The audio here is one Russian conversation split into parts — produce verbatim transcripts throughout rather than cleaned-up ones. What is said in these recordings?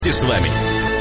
Ты с вами.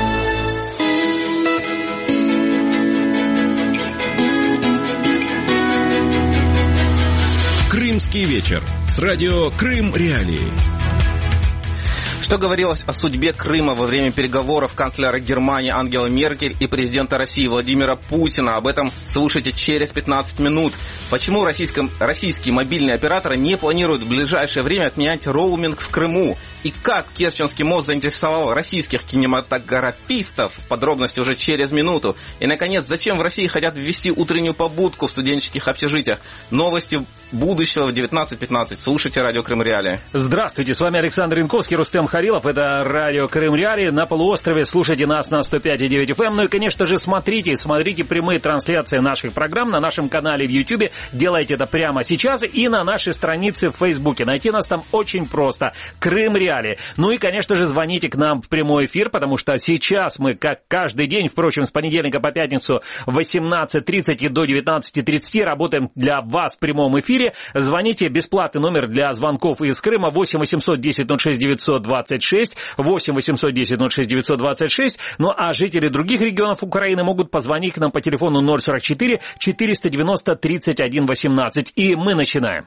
Крымский вечер с радио Крым Реалии. Что говорилось о судьбе Крыма во время переговоров канцлера Германии Ангелы Меркель и президента России Владимира Путина? Об этом слушайте через пятнадцать минут. Почему российские мобильные операторы не планируют в ближайшее время отменять роуминг в Крыму? И как Керченский мост заинтересовал российских кинематографистов? Подробности уже через минуту. И, наконец, зачем в России хотят ввести утреннюю побудку в студенческих общежитиях? Новости будущего в девятнадцать пятнадцать. Слушайте радио Крым Реалии. Здравствуйте, с вами Александр Янковский, Рустем Харилов. Это радио Крым Реалии. На полуострове слушайте нас на сто пять и девять эф эм. Ну и, конечно же, смотрите, смотрите прямые трансляции наших программ на нашем канале в Ютьюбе. Делайте это прямо сейчас и на нашей странице в Фейсбуке. Найти нас там очень просто. Крым Реалии. Ну и, конечно же, звоните к нам в прямой эфир, потому что сейчас мы, как каждый день, впрочем, с понедельника по пятницу в восемнадцать тридцать и до девятнадцать тридцать работаем для вас в прямом эфире. Звоните, бесплатный номер для звонков из Крыма восемь восемьсот десять ноль шесть девятьсот двадцать шесть, восемь восемьсот десять ноль шесть девятьсот двадцать шесть. Ну а жители других регионов Украины могут позвонить к нам по телефону ноль сорок четыре четыреста девяносто тридцать один восемнадцать. И мы начинаем.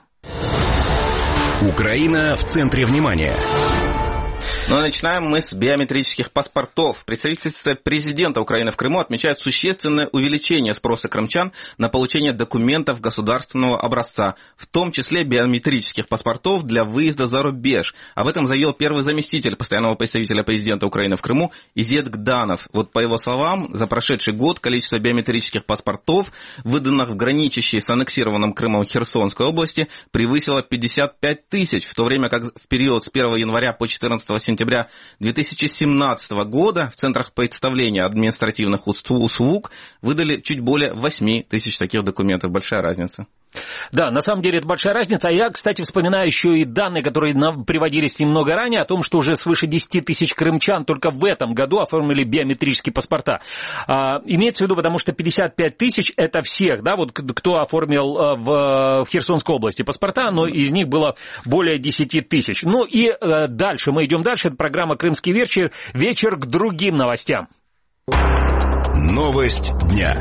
Украина в центре внимания. Ну и начинаем мы с биометрических паспортов. Представительство президента Украины в Крыму отмечает существенное увеличение спроса крымчан на получение документов государственного образца, в том числе биометрических паспортов для выезда за рубеж. Об этом заявил первый заместитель постоянного представителя президента Украины в Крыму Изет Гданов. Вот по его словам, за прошедший год количество биометрических паспортов, выданных в граничащей с аннексированным Крымом Херсонской области, превысило пятьдесят пять тысяч, в то время как в период с первого января по четырнадцатого сентября две тысячи семнадцатого года в центрах представления административных услуг выдали чуть более восемь тысяч таких документов. Большая разница. Да, на самом деле это большая разница. А я, кстати, вспоминаю еще и данные, которые нам приводились немного ранее, о том, что уже свыше десять тысяч крымчан только в этом году оформили биометрические паспорта. А, имеется в виду, потому что пятьдесят пять тысяч это всех, да, вот кто оформил в, в Херсонской области паспорта, но из них было более десять тысяч. Ну и а, дальше, мы идем дальше, это программа «Крымский вечер», вечер к другим новостям. Новость дня.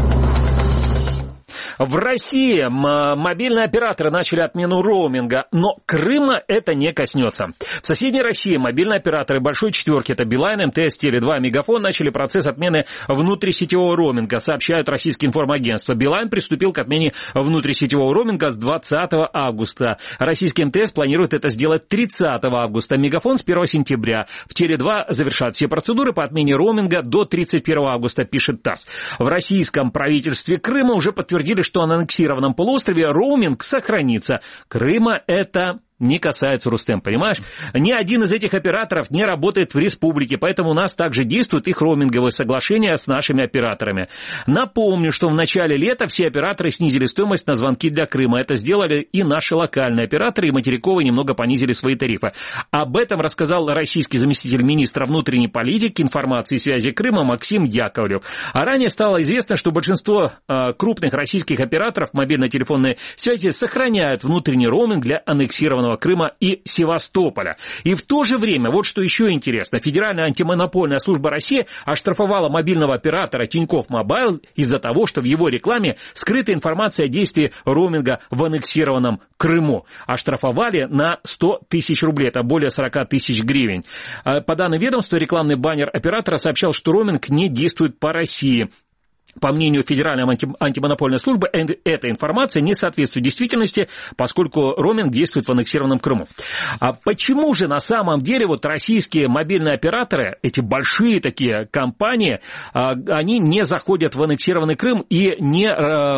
В России мобильные операторы начали отмену роуминга, но Крыма это не коснется. В соседней России мобильные операторы большой четверки, это Билайн, эм тэ эс, Теле два, Мегафон, начали процесс отмены внутрисетевого роуминга, сообщают российские информагентства. Билайн приступил к отмене внутрисетевого роуминга с двадцатого августа. Российский эм тэ эс планирует это сделать тридцатого августа. Мегафон с первого сентября. В Теле два завершат все процедуры по отмене роуминга до тридцать первого августа, пишет ТАСС. В российском правительстве Крыма уже подтвердили, что на аннексированном полуострове роуминг сохранится. Крыма это не касается, Рустем, понимаешь? Ни один из этих операторов не работает в республике, поэтому у нас также действуют их роуминговые соглашения с нашими операторами. Напомню, что в начале лета все операторы снизили стоимость на звонки для Крыма. Это сделали и наши локальные операторы, и материковые немного понизили свои тарифы. Об этом рассказал российский заместитель министра внутренней политики, информации и связи Крыма Максим Яковлев. А ранее стало известно, что большинство э, крупных российских операторов мобильно-телефонной связи сохраняют внутренний роуминг для аннексированного Крыма и Севастополя. И в то же время, вот что еще интересно, Федеральная антимонопольная служба России оштрафовала мобильного оператора Тинькофф Мобайл из-за того, что в его рекламе скрыта информация о действии роуминга в аннексированном Крыму. Оштрафовали на сто тысяч рублей, это более сорок тысяч гривен. По данным ведомства, рекламный баннер оператора сообщал, что роуминг не действует по России. По мнению Федеральной антимонопольной службы, эта информация не соответствует действительности, поскольку роуминг действует в аннексированном Крыму. А почему же на самом деле вот российские мобильные операторы, эти большие такие компании, они не заходят в аннексированный Крым и не,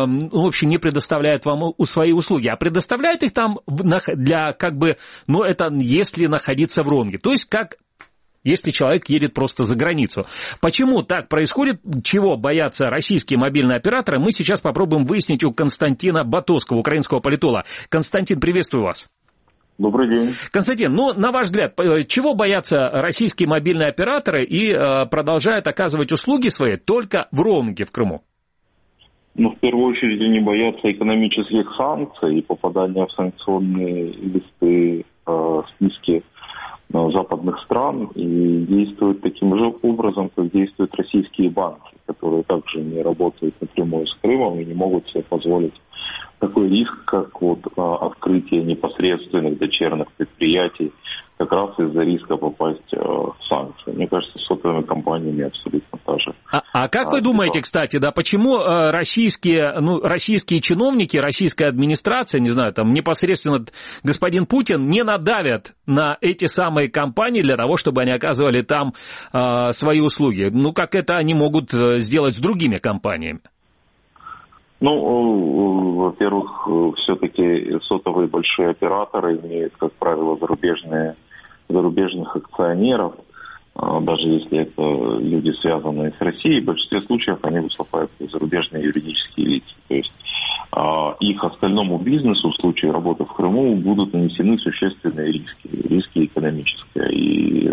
в общем, не предоставляют вам свои услуги, а предоставляют их там для, как бы, ну, это если находиться в роуминге. То есть, как если человек едет просто за границу. Почему так происходит, чего боятся российские мобильные операторы, мы сейчас попробуем выяснить у Константина Батовского, украинского политолога. Константин, приветствую вас. Добрый день. Константин, ну, на ваш взгляд, чего боятся российские мобильные операторы и э, продолжают оказывать услуги свои только в роуминге в Крыму? Ну, в первую очередь, они боятся экономических санкций и попадания в санкционные листы, э, списки западных стран и действуют таким же образом, как действуют российские банки, которые также не работают напрямую с Крымом и не могут себе позволить такой риск, как вот открытие непосредственных дочерних предприятий, как раз из-за риска попасть в санкции. Мне кажется, с сотовыми компаниями абсолютно та же. А, а как а, вы думаете, что... кстати, да, почему российские, ну, российские чиновники, российская администрация, не знаю, там непосредственно господин Путин не надавят на эти самые компании для того, чтобы они оказывали там э, свои услуги? Ну, как это они могут сделать с другими компаниями? Ну, во-первых, все-таки сотовые большие операторы имеют, как правило, зарубежные, зарубежных акционеров, даже если это люди, связанные с Россией, в большинстве случаев они выступают как зарубежные юридические лица. То есть их остальному бизнесу в случае работы в Крыму будут нанесены существенные риски, риски экономические. И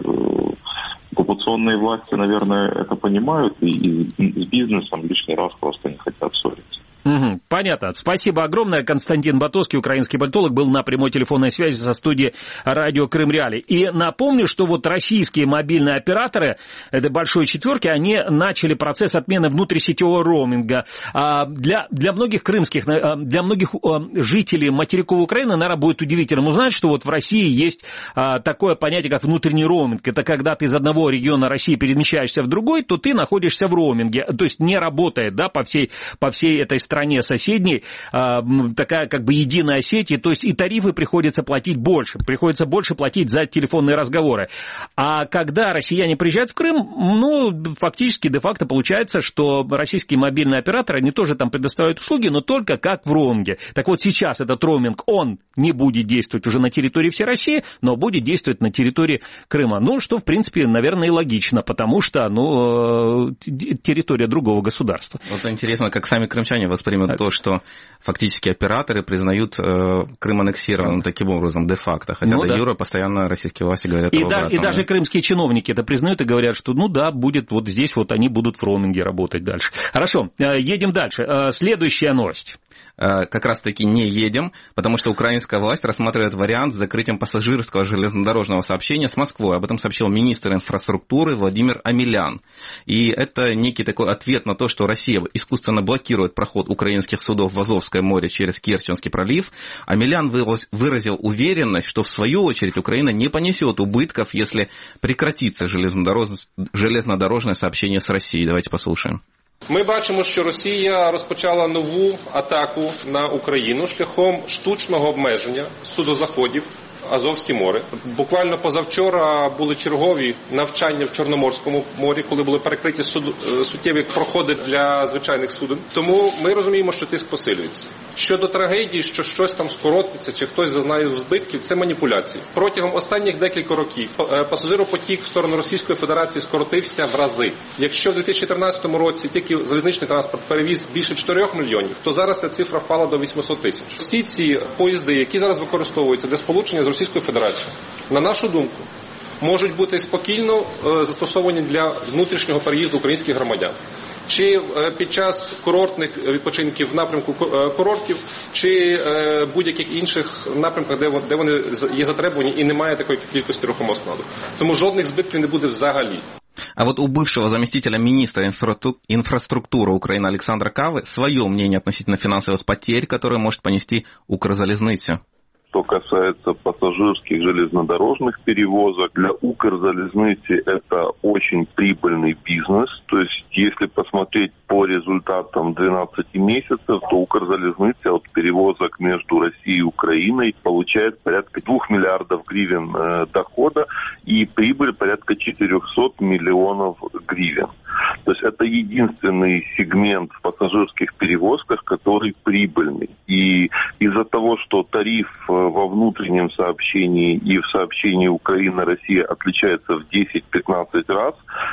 оккупационные власти, наверное, это понимают и, и с бизнесом лишний раз просто не хотят ссориться. Угу, понятно. Спасибо огромное. Константин Батоцкий, украинский политолог, был на прямой телефонной связи со студией радио Крым Реалии. И напомню, что вот российские мобильные операторы этой большой четверки, они начали процесс отмены внутрисетевого роуминга. Для, для многих крымских, для многих жителей материковой Украины, наверное, будет удивительно узнать, что вот в России есть такое понятие, как внутренний роуминг. Это когда ты из одного региона России перемещаешься в другой, то ты находишься в роуминге. То есть не работает, да, по всей, по всей этой стране. стране соседней такая как бы единая сеть, и, то есть и тарифы приходится платить больше, приходится больше платить за телефонные разговоры. А когда россияне приезжают в Крым, ну, фактически, де-факто получается, что российские мобильные операторы, они тоже там предоставляют услуги, но только как в роуминге. Так вот сейчас этот роуминг, он не будет действовать уже на территории всей России, но будет действовать на территории Крыма. Ну, что, в принципе, наверное, и логично, потому что, ну, территория другого государства. Вот интересно, как сами крымчане воспринимают то, что фактически операторы признают э, Крым аннексированным таким образом де-факто. Хотя ну, до да. юра постоянно российские власти говорят и, об да, обратном. И даже крымские чиновники это признают и говорят, что ну да, будет вот здесь вот они будут в роуминге работать дальше. Хорошо, едем дальше. Следующая новость. Как раз-таки не едем, потому что украинская власть рассматривает вариант с закрытием пассажирского железнодорожного сообщения с Москвой. Об этом сообщил министр инфраструктуры Владимир Омелян. И это некий такой ответ на то, что Россия искусственно блокирует проход украинских судов в Азовское море через Керченский пролив. Омелян выразил уверенность, что в свою очередь Украина не понесет убытков, если прекратится железнодорожное сообщение с Россией. Давайте послушаем. Ми бачимо, що Росія розпочала нову атаку на Україну шляхом штучного обмеження судозаходів Азовське море. Буквально позавчора були чергові навчання в Чорноморському морі, коли були перекриті суд... суттєві проходи для звичайних суден. Тому ми розуміємо, що тиск посилюється. Щодо трагедії, що щось там скоротиться, чи хтось зазнає збитків, це маніпуляції. Протягом останніх декілька років пасажиропотік в сторону Російської Федерації скоротився в рази. Якщо в дві тисячі тринадцятому році тільки залізничний транспорт перевіз більше чотирьох мільйонів, то зараз ця цифра впала до вісімсот тисяч. Всі ці поїзди, які зараз використовуються для сполучення з Російською Федерацією, на нашу думку, можуть бути спокійно застосовані для внутрішнього переїзду українських громадян. Чи під час курортних відпочинків в напрямку курортів, чи будь-яких інших напрямках, де вони є затребувані і немає такої кількості рухомого складу. Тому жодних збитків не буде взагалі. А вот у бывшего заместителя министра инфраструктуры Украины Александра Кавы свое мнение относительно финансовых потерь, которые может понести Укрзалезница. Что касается пассажирских железнодорожных перевозок, для Укрзалезницы это очень прибыльный бизнес. То есть, если посмотреть по результатам двенадцати месяцев, то Укрзалезница от перевозок между Россией и Украиной получает порядка двух миллиардов гривен э, дохода и прибыль порядка четырехсот миллионов гривен. То есть, это единственный сегмент в пассажирских перевозках, который прибыльный. И из-за того, что тариф во внутреннем сообщении и в сообщении Украина-Россия отличается в десять-пятнадцать раз,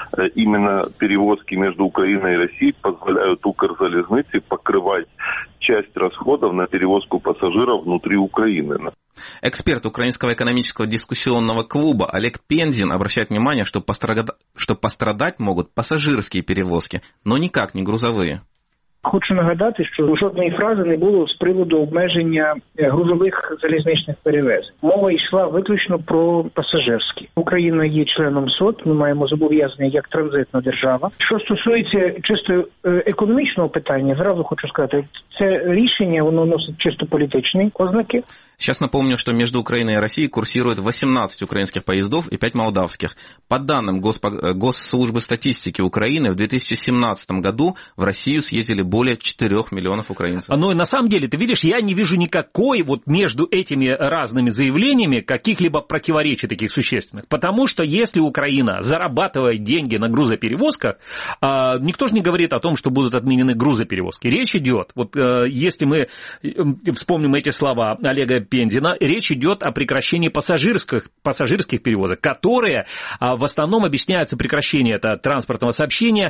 именно перевозки между Украиной и Россией позволяют Укрзалезнице покрывать часть расходов на перевозку пассажиров внутри Украины. Эксперт Украинского экономического дискуссионного клуба Олег Пензин обращает внимание, что пострадать, что пострадать могут пассажирские перевозки, но никак не грузовые. Хочу нагадати, що жодної фрази не було з приводу обмеження грузових залізничних перевезень. Мова йшла виключно про пасажирські. Україна є членом СОТ, ми маємо зобов'язання як транзитна держава. Що стосується чисто економічного питання, зразу хочу сказати, це рішення, воно носить чисто політичні ознаки. Сейчас напомню, что между Украиной и Россией курсирует восемнадцать украинских поездов и пять молдавских. По данным Госслужбы статистики Украины, в две тысячи семнадцатом году в Россию съездили более четырёх миллионов украинцев. Но на самом деле, ты видишь, я не вижу никакой вот между этими разными заявлениями каких-либо противоречий таких существенных. Потому что если Украина зарабатывает деньги на грузоперевозках, никто же не говорит о том, что будут отменены грузоперевозки. Речь идет, вот если мы вспомним эти слова Олега Пензина, речь идет о прекращении пассажирских, пассажирских перевозок, которые в основном объясняются прекращение это транспортного сообщения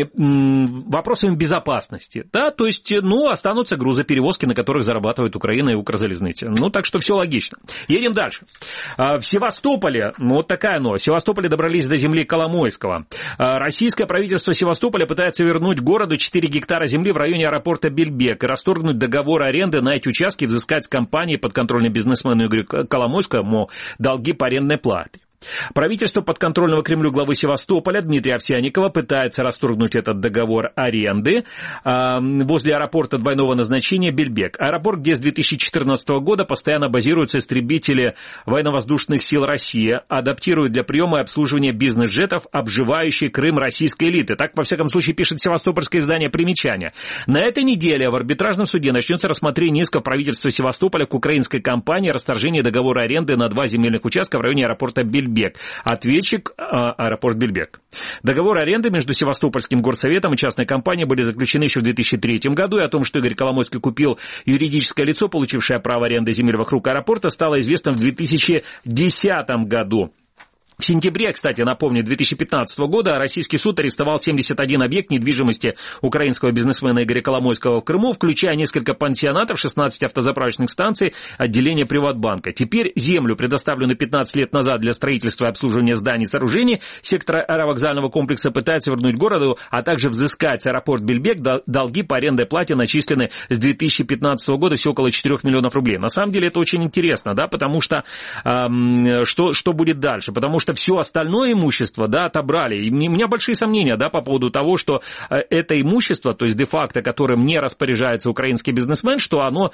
вопросами безопасности. Да? То есть, ну, останутся грузоперевозки, на которых зарабатывает Украина и Укрзалезница. Ну, так что все логично. Едем дальше. В Севастополе, ну, вот такая новость. В Севастополе добрались до земли Коломойского. Российское правительство Севастополя пытается вернуть городу четыре гектара земли в районе аэропорта Бельбек и расторгнуть договор аренды на эти участки и взыскать с компании под подконтрольный бизнесмену Игорю Коломойскому долги по арендной плате. Правительство подконтрольного Кремлю главы Севастополя Дмитрия Овсянникова пытается расторгнуть этот договор аренды э, возле аэропорта двойного назначения Бельбек. Аэропорт, где с две тысячи четырнадцатого года постоянно базируются истребители военно-воздушных сил России, адаптируют для приема и обслуживания бизнес-джетов, обживающий Крым российской элиты. Так, во всяком случае, пишет севастопольское издание «Примечание». На этой неделе в арбитражном суде начнется рассмотрение иска правительства Севастополя к украинской компании о расторжении договора аренды на два земельных участка в районе аэропорта Бельбек. Бельбек. Ответчик а, аэропорт Бельбек. Договор аренды между Севастопольским горсоветом и частной компанией были заключены еще в две тысячи третьем году, и о том, что Игорь Коломойский купил юридическое лицо, получившее право аренды земель вокруг аэропорта, стало известно в две тысячи десятом году. В сентябре, кстати, напомню, две тысячи пятнадцатого года российский суд арестовал семьдесят один объект недвижимости украинского бизнесмена Игоря Коломойского в Крыму, включая несколько пансионатов, шестнадцать автозаправочных станций, отделение Приватбанка. Теперь землю, предоставленную пятнадцать лет назад для строительства и обслуживания зданий и сооружений сектора аэровокзального комплекса, пытаются вернуть городу, а также взыскать аэропорт Бельбек. Долги по арендной плате начислены с две тысячи пятнадцатого года все около четырёх миллионов рублей. На самом деле это очень интересно, да, потому что эм, что, что будет дальше? Потому что все остальное имущество, да, отобрали. И у меня большие сомнения, да, по поводу того, что это имущество, то есть де-факто, которым не распоряжается украинский бизнесмен, что оно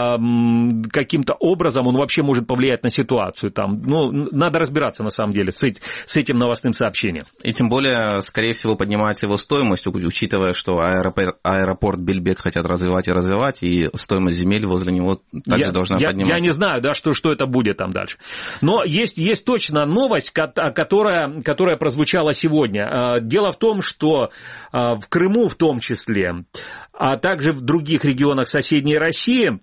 э, каким-то образом, он вообще может повлиять на ситуацию. Там, ну, надо разбираться, на самом деле, с, с этим новостным сообщением. И тем более, скорее всего, поднимается его стоимость, учитывая, что аэропорт, аэропорт Бельбек хотят развивать и развивать, и стоимость земель возле него также я, должна я, подниматься. Я не знаю, да, что, что это будет там дальше. Но есть, есть точно новость, которая, которая прозвучала сегодня. Дело в том, что в Крыму в том числе, а также в других регионах соседней России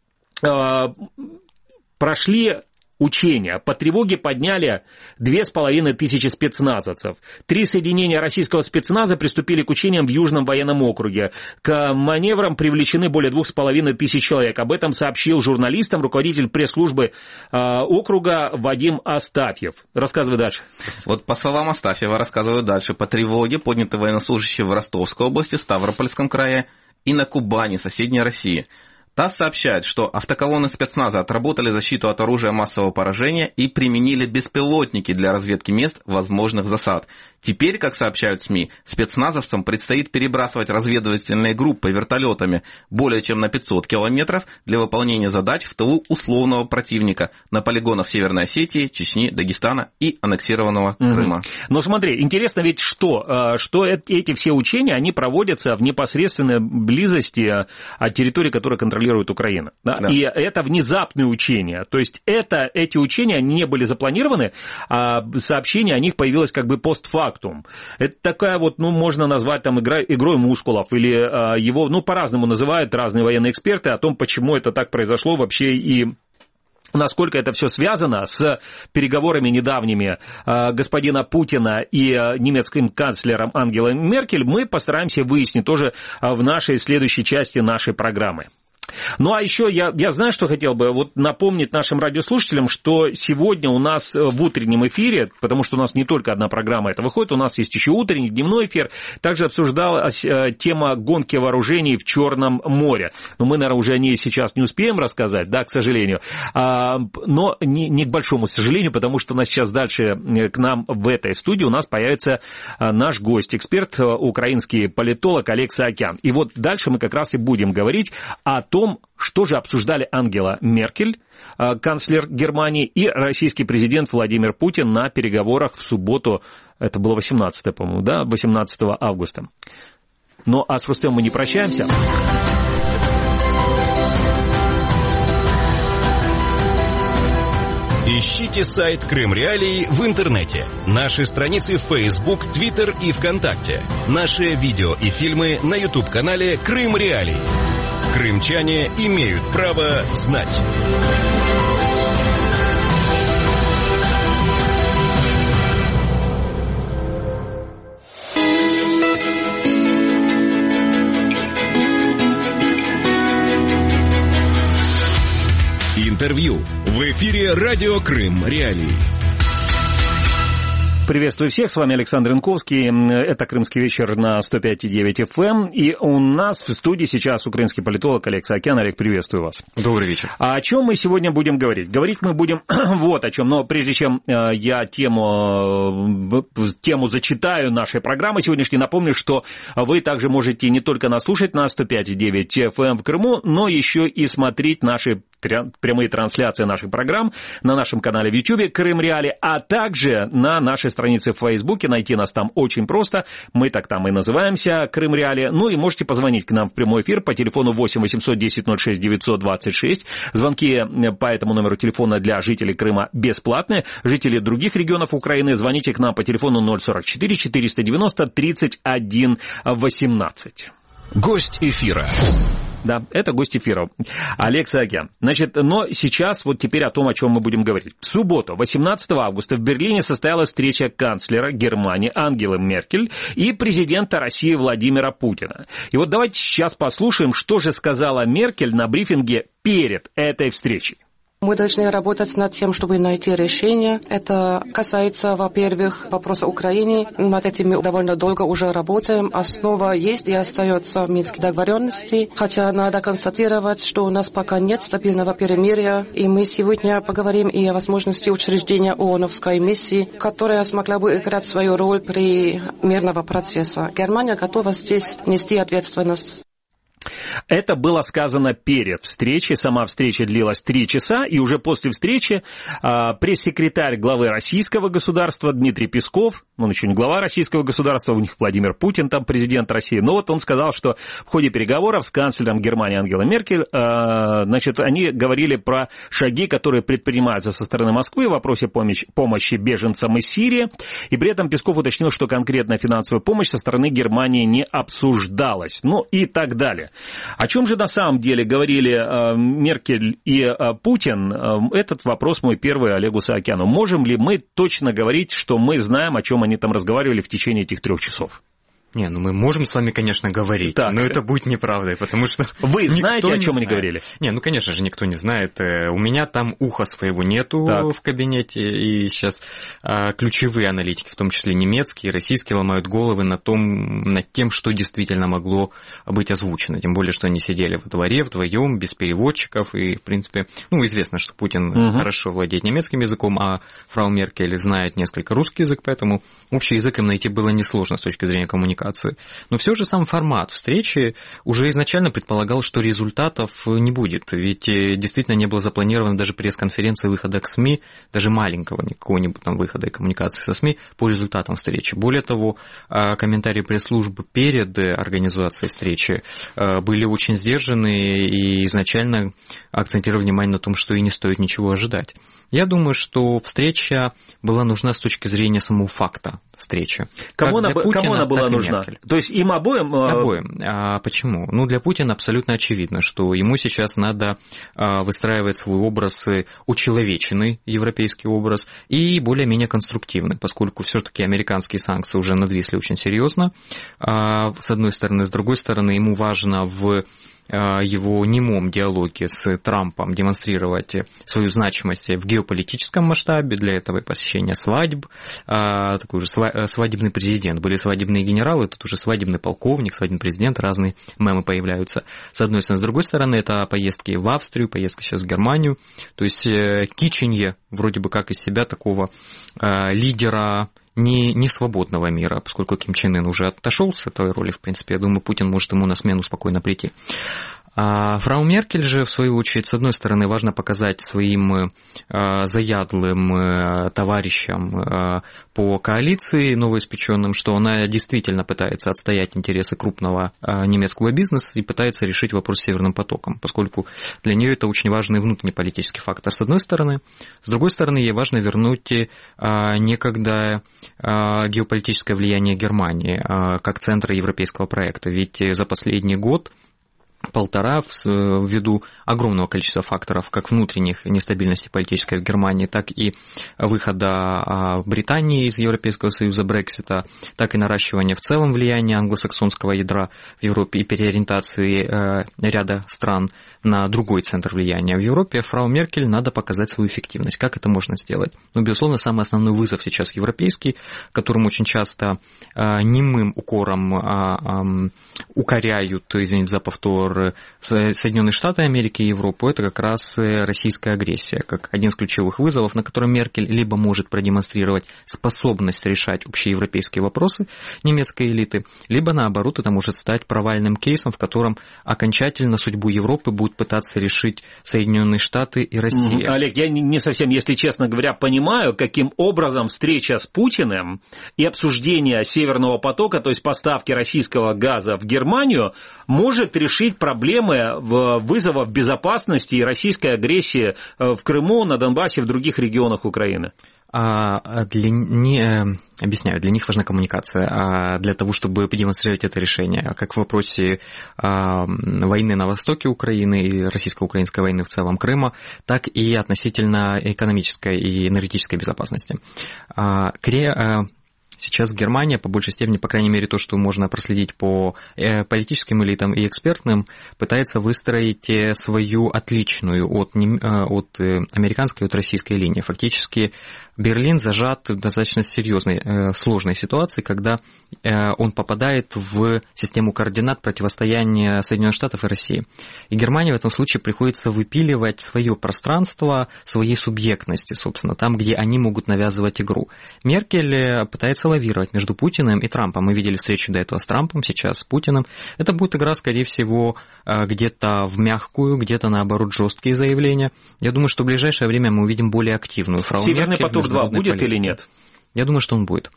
прошли учения. По тревоге подняли две с половиной тысячи спецназовцев. Три соединения российского спецназа приступили к учениям в Южном военном округе. К маневрам привлечены более двух с половиной тысяч человек. Об этом сообщил журналистам руководитель пресс-службы э, округа Вадим Астафьев. Рассказывай дальше. Вот по словам Астафьева, рассказываю дальше. По тревоге подняты военнослужащие в Ростовской области, Ставропольском крае и на Кубани, соседней России. ТАСС сообщает, что автоколонны спецназа отработали защиту от оружия массового поражения и применили беспилотники для разведки мест возможных засад. Теперь, как сообщают СМИ, спецназовцам предстоит перебрасывать разведывательные группы вертолетами более чем на пятьсот километров для выполнения задач в тылу условного противника на полигонах Северной Осетии, Чечни, Дагестана и аннексированного mm-hmm. Крыма. Но смотри, интересно ведь что, что эти все учения, они проводятся в непосредственной близости от территории, которую контролирует Украина. Да? Да. И это внезапные учения. То есть это, эти учения не были запланированы, а сообщение о них появилось как бы постфактум. Это такая вот, ну, можно назвать там игра, игрой мускулов, или а, его, ну, по-разному называют разные военные эксперты о том, почему это так произошло вообще и насколько это все связано с переговорами недавними а, господина Путина и а, немецким канцлером Ангелой Меркель, мы постараемся выяснить тоже а, в нашей следующей части нашей программы. Ну, а еще я, я знаю, что хотел бы вот напомнить нашим радиослушателям, что сегодня у нас в утреннем эфире, потому что у нас не только одна программа это выходит, у нас есть еще утренний, дневной эфир, также обсуждалась тема гонки вооружений в Черном море. Но мы, наверное, уже о ней сейчас не успеем рассказать, да, к сожалению. Но не, не к большому сожалению, потому что у нас сейчас дальше к нам в этой студии у нас появится наш гость, эксперт, украинский политолог Олег Саакян. И вот дальше мы как раз и будем говорить о том, том, что же обсуждали Ангела Меркель, канцлер Германии, и российский президент Владимир Путин на переговорах в субботу, это было восемнадцатое, по-моему, да, восемнадцатого августа. Ну, а с Рустемом мы не прощаемся. Ищите сайт Крым Реалии в интернете, наши страницы в Facebook, Twitter и ВКонтакте, наши видео и фильмы на YouTube-канале Крым Реалии. Крымчане имеют право знать. Интервью в эфире радио Крым Реалии. Приветствую всех, с вами Александр Янковский, это «Крымский вечер» на сто пять и девять эф эм, и у нас в студии сейчас украинский политолог Олег Саакян. Олег, приветствую вас. Добрый вечер. А о чем мы сегодня будем говорить? Говорить мы будем вот о чем, но прежде чем я тему, тему зачитаю нашей программы сегодняшней, напомню, что вы также можете не только нас слушать на сто пять и девять эф эм в Крыму, но еще и смотреть наши прямые трансляции наших программ на нашем канале в YouTube Крым Реали, а также на нашей странице в Фейсбуке. Найти нас там очень просто. Мы так там и называемся, Крым Реали. Ну и можете позвонить к нам в прямой эфир по телефону восемь восемьсот десять ноль шесть девятьсот двадцать шесть. Звонки по этому номеру телефона для жителей Крыма бесплатные. Жители других регионов Украины, звоните к нам по телефону ноль сорок четыре четыреста девяносто тридцать один восемнадцать. Гость эфира. Да, это гость эфира. Олег Саакян. Значит, но сейчас вот теперь о том, о чем мы будем говорить. В субботу, восемнадцатого августа, в Берлине состоялась встреча канцлера Германии Ангелы Меркель и президента России Владимира Путина. И вот давайте сейчас послушаем, что же сказала Меркель на брифинге перед этой встречей. Мы должны работать над тем, чтобы найти решение. Это касается, во-первых, вопроса Украины. Над этим мы довольно долго уже работаем. Основа есть и остается Минские договоренности. Хотя надо констатировать, что у нас пока нет стабильного перемирия. И мы сегодня поговорим и о возможности учреждения ООНовской миссии, которая смогла бы играть свою роль при мирного процесса. Германия готова здесь нести ответственность. Это было сказано перед встречей. Сама встреча длилась три часа, и уже после встречи а, пресс-секретарь главы российского государства Дмитрий Песков, он еще не глава российского государства, у них Владимир Путин, там президент России, но вот он сказал, что в ходе переговоров с канцлером Германии Ангелой Меркель, а, значит, они говорили про шаги, которые предпринимаются со стороны Москвы в вопросе помощи, помощи беженцам из Сирии, и при этом Песков уточнил, что конкретная финансовая помощь со стороны Германии не обсуждалась, ну и так далее. О чем же на самом деле говорили э, Меркель и э, Путин? Э, этот вопрос мой первый Олегу Саакяну. Можем ли мы точно говорить, что мы знаем, о чем они там разговаривали в течение этих трех часов? Не, ну мы можем с вами, конечно, говорить, так. но это будет неправдой, потому что... Вы знаете, о чем не они говорили? Не, ну, конечно же, никто не знает. У меня там уха своего нету так. в кабинете, и сейчас а, ключевые аналитики, в том числе немецкие и российские, ломают головы на том, над тем, что действительно могло быть озвучено. Тем более, что они сидели во дворе вдвоем, без переводчиков, и, в принципе, ну, известно, что Путин угу. хорошо владеет немецким языком, а фрау Меркель знает несколько русский язык, поэтому общий язык им найти было несложно с точки зрения коммуникации. Но все же сам формат встречи уже изначально предполагал, что результатов не будет. Ведь действительно не было запланировано даже пресс-конференции выхода к СМИ, даже маленького какого-нибудь там выхода и коммуникации со СМИ по результатам встречи. Более того, комментарии пресс-службы перед организацией встречи были очень сдержаны и изначально акцентировали внимание на том, что и не стоит ничего ожидать. Я думаю, что встреча была нужна с точки зрения самого факта встречи. Кому, она, Путина, кому она была нужна? Меркель. То есть им обоим? Обоим. А почему? Ну, для Путина абсолютно очевидно, что ему сейчас надо выстраивать свой образ, учеловеченный европейский образ, и более-менее конструктивный, поскольку все-таки американские санкции уже надвисли очень серьезно, с одной стороны. С другой стороны, ему важно в его немом диалоге с Трампом демонстрировать свою значимость в геополитическом масштабе, для этого и посещение свадьб, такой же свадебный президент, были свадебные генералы, тут уже свадебный полковник, свадебный президент, разные мемы появляются. С одной стороны, с другой стороны, это поездки в Австрию, поездка сейчас в Германию, то есть киченье вроде бы как из себя такого лидера не, не свободного мира, поскольку Ким Чен Ын уже отошел с этой роли, в принципе, я думаю, Путин может ему на смену спокойно прийти. А фрау Меркель же, в свою очередь, с одной стороны, важно показать своим заядлым товарищам по коалиции новоиспеченным, что она действительно пытается отстоять интересы крупного немецкого бизнеса и пытается решить вопрос с Северным потоком, поскольку для нее это очень важный внутреннеполитический фактор, с одной стороны. С другой стороны, ей важно вернуть некогда геополитическое влияние Германии как центра европейского проекта, ведь за последний год полтора ввиду огромного количества факторов, как внутренних нестабильности политической в Германии, так и выхода Британии из Европейского Союза, Брексита, так и наращивания в целом влияния англосаксонского ядра в Европе и переориентации ряда стран на другой центр влияния в Европе, фрау Меркель надо показать свою эффективность. Как это можно сделать? Ну, безусловно, самый основной вызов сейчас европейский, которым очень часто немым укором укоряют, извините за повтор, Соединенные Штаты Америки и Европу, это как раз российская агрессия, как один из ключевых вызовов, на котором Меркель либо может продемонстрировать способность решать общеевропейские вопросы немецкой элиты, либо наоборот это может стать провальным кейсом, в котором окончательно судьбу Европы будут пытаться решить Соединенные Штаты и Россия. Олег, я не совсем, если честно говоря, понимаю, каким образом встреча с Путиным и обсуждение Северного потока, то есть поставки российского газа в Германию, может решить проблемы вызовов безопасности и российской агрессии в Крыму, на Донбассе и в других регионах Украины? А для, не, объясняю, для них важна коммуникация, а для того, чтобы продемонстрировать это решение, как в вопросе а, войны на востоке Украины и российско-украинской войны в целом Крыма, так и относительно экономической и энергетической безопасности. А, кре, а, Сейчас Германия, по большей степени, по крайней мере, то, что можно проследить по политическим элитам и экспертным, пытается выстроить свою отличную от, от американской и от российской линии. Фактически Берлин зажат в достаточно серьезной, сложной ситуации, когда он попадает в систему координат противостояния Соединенных Штатов и России. И Германии в этом случае приходится выпиливать свое пространство своей субъектности, собственно, там, где они могут навязывать игру. Меркель пытается лавировать между Путиным и Трампом. Мы видели встречу до этого с Трампом, сейчас с Путиным. Это будет игра, скорее всего, где-то в мягкую, где-то, наоборот, жесткие заявления. Я думаю, что в ближайшее время мы увидим более активную фрау Меркель. Северный поток-два будет политики. Или нет? Я думаю, что он будет.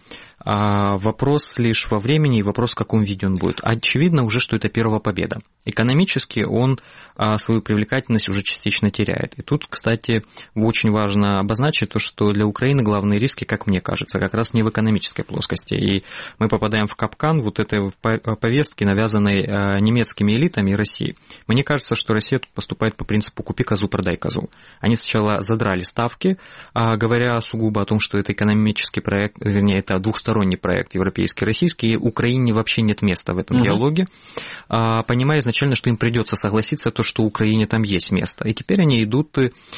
А вопрос лишь во времени и вопрос, в каком виде он будет. Очевидно уже, что это первая победа. Экономически он свою привлекательность уже частично теряет. И тут, кстати, очень важно обозначить то, что для Украины главные риски, как мне кажется, как раз не в экономической плоскости. И мы попадаем в капкан вот этой повестки, навязанной немецкими элитами и Россией. Мне кажется, что Россия тут поступает по принципу «купи козу, продай козу». Они сначала задрали ставки, говоря сугубо о том, что это экономический проект, вернее, это двухсторонний проект европейский и российский, и Украине вообще нет места в этом uh-huh. диалоге, понимая изначально, что им придется согласиться то, что Украине там есть место. И теперь они идут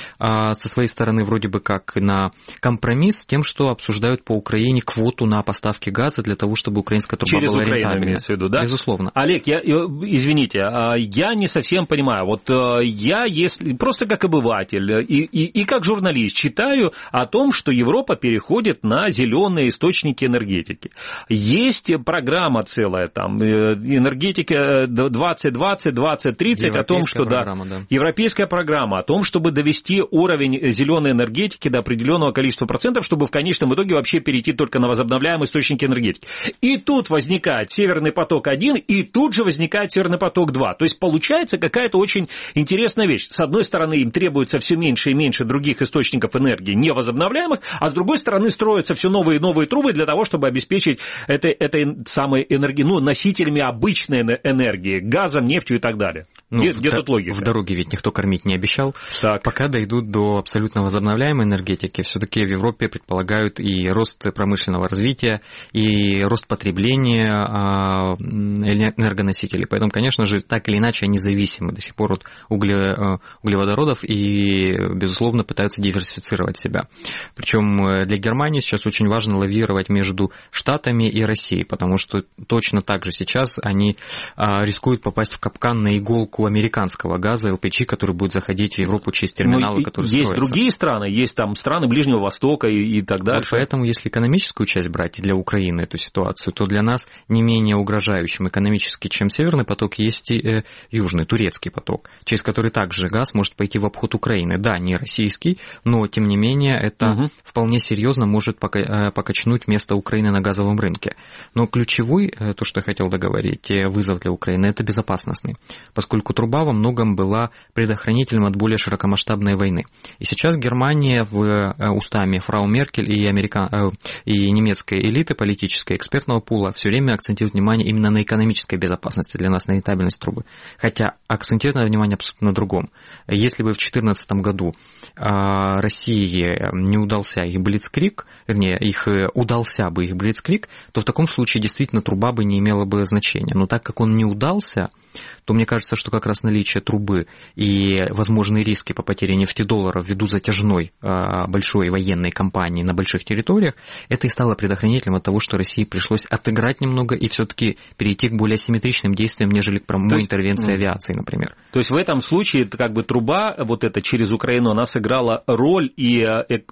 со своей стороны вроде бы как на компромисс с тем, что обсуждают по Украине квоту на поставки газа для того, чтобы украинская труба Через была Украину, рентабельной. Имеется в виду, да? Безусловно. Олег, я, извините, я не совсем понимаю. Вот я, если просто как обыватель и, и, и как журналист читаю о том, что Европа переходит на зеленые источники энергетики. Есть программа целая там, энергетика двадцать двадцать двадцать тридцать, о том, что да, да, европейская программа, о том, чтобы довести уровень зеленой энергетики до определенного количества процентов, чтобы в конечном итоге вообще перейти только на возобновляемые источники энергетики. И тут возникает Северный поток один, и тут же возникает Северный поток два. То есть получается какая-то очень интересная вещь. С одной стороны, им требуется все меньше и меньше других источников энергии невозобновляемых, а с другой стороны, строятся все новые и новые трубы для того, чтобы чтобы обеспечить этой, этой самой энергией, ну, носителями обычной энергии, газом, нефтью и так далее. Ну, где, в, где до, тут логика? В дороге ведь никто кормить не обещал. Так. Пока дойдут до абсолютно возобновляемой энергетики, все-таки в Европе предполагают и рост промышленного развития, и рост потребления энергоносителей. Поэтому, конечно же, так или иначе они зависимы до сих пор от угле, углеводородов и, безусловно, пытаются диверсифицировать себя. Причем для Германии сейчас очень важно лавировать между Штатами и Россией, потому что точно так же сейчас они рискуют попасть в капкан на иголку американского газа эл пи джи, который будет заходить в Европу через терминалы, ну, которые есть строятся. Другие страны, есть там страны Ближнего Востока и, и так далее. Вот поэтому, если экономическую часть брать для Украины эту ситуацию, то для нас не менее угрожающим экономически, чем Северный поток, есть и э, Южный, турецкий поток, через который также газ может пойти в обход Украины. Да, не российский, но, тем не менее, это угу. вполне серьезно может пока, э, покачнуть место Украины на газовом рынке. Но ключевой, э, то, что я хотел договорить, э, вызов для Украины, это безопасностный, поскольку труба во многом была предохранителем от более широкомасштабной войны. И сейчас Германия в устами фрау Меркель и, американ... и немецкой элиты политической, экспертного пула все время акцентирует внимание именно на экономической безопасности для нас, на рентабельность трубы. Хотя акцентирует внимание абсолютно на другом. Если бы в две тысячи четырнадцатом году России не удался их блицкриг, вернее, их удался бы их блицкриг, то в таком случае действительно труба бы не имела бы значения. Но так как он не удался, то мне кажется, что как раз наличие трубы и возможные риски по потере нефтедолларов ввиду затяжной большой военной кампании на больших территориях, это и стало предохранителем от того, что России пришлось отыграть немного и все-таки перейти к более асимметричным действиям, нежели к прямой есть, интервенции авиации, например. То есть в этом случае как бы труба вот эта через Украину, она сыграла роль и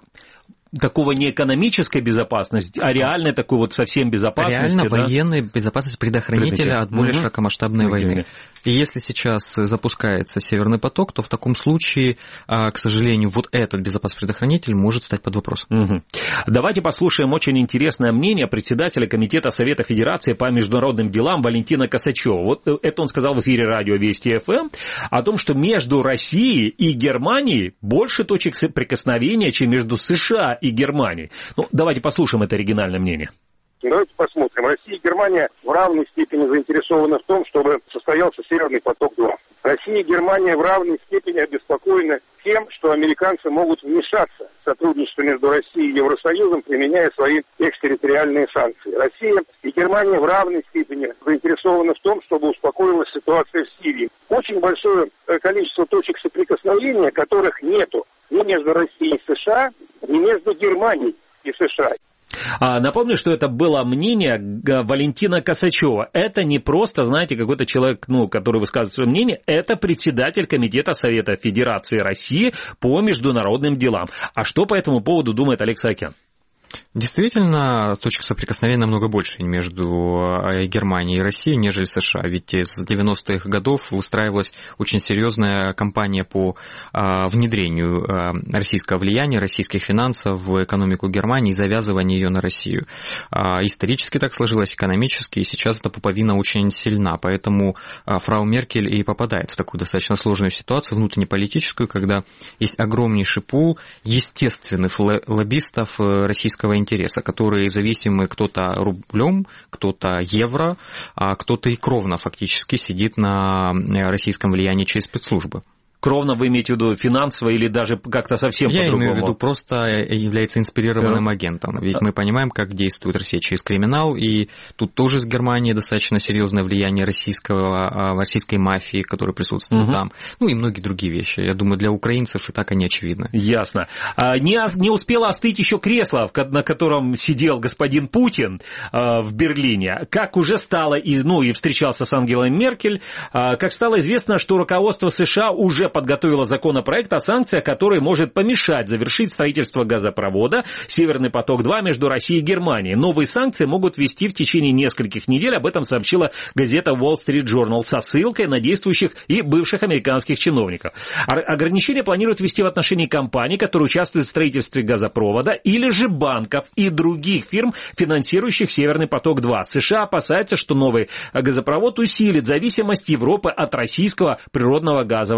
такого не экономической безопасности, а реальной такой вот совсем безопасности. Реально да? военной безопасности предохранителя от более угу. широкомасштабной угу. войны. И если сейчас запускается Северный поток, то в таком случае, к сожалению, вот этот безопасный предохранитель может стать под вопросом. Угу. Давайте послушаем очень интересное мнение председателя Комитета Совета Федерации по международным делам Валентина Косачева. Вот это он сказал в эфире радио Вести эф эм о том, что между Россией и Германией больше точек соприкосновения, чем между США и Германией. Ну, давайте послушаем это оригинальное мнение. Давайте посмотрим. Россия и Германия в равной степени заинтересованы в том, чтобы состоялся Северный поток-два. Россия и Германия в равной степени обеспокоены тем, что американцы могут вмешаться в сотрудничество между Россией и Евросоюзом, применяя свои экстерриториальные санкции. Россия и Германия в равной степени заинтересованы в том, чтобы успокоилась ситуация в Сирии. Очень большое количество точек соприкосновения, которых нету ни между Россией и США, ни между Германией и США. А, напомню, что это было мнение Валентина Косачева. Это не просто, знаете, какой-то человек, ну, который высказывает свое мнение, это председатель Комитета Совета Федерации России по международным делам. А что по этому поводу думает Олег Саакян? Действительно, точек соприкосновения намного больше между Германией и Россией, нежели США. Ведь с девяностых годов выстраивалась очень серьезная кампания по внедрению российского влияния, российских финансов в экономику Германии и завязыванию ее на Россию. Исторически так сложилось, экономически, и сейчас эта пуповина очень сильна. Поэтому фрау Меркель и попадает в такую достаточно сложную ситуацию внутреннеполитическую, когда есть огромнейший пул естественных лоббистов российского интереса, которые зависимы кто-то рублем, кто-то евро, а кто-то и кровно фактически сидит на российском влиянии через спецслужбы. Кровно вы имеете в виду финансово или даже как-то совсем Я по-другому? Я имею в виду просто является инспирированным да. агентом. Ведь мы понимаем, как действует Россия через криминал, и тут тоже с Германией достаточно серьезное влияние российского, российской мафии, которая присутствует угу. там. Ну и многие другие вещи. Я думаю, для украинцев и так они очевидны. Ясно. Не, не успело остыть еще кресло, на котором сидел господин Путин в Берлине. Как уже стало, ну и встречался с Ангелой Меркель, как стало известно, что руководство США уже подготовила законопроект о санкциях, который может помешать завершить строительство газопровода «Северный поток-два» между Россией и Германией. Новые санкции могут ввести в течение нескольких недель. Об этом сообщила газета Wall Street Journal со ссылкой на действующих и бывших американских чиновников. Ограничения планируют ввести в отношении компаний, которые участвуют в строительстве газопровода, или же банков и других фирм, финансирующих «Северный поток-два». США опасаются, что новый газопровод усилит зависимость Европы от российского природного газа. Вашингтон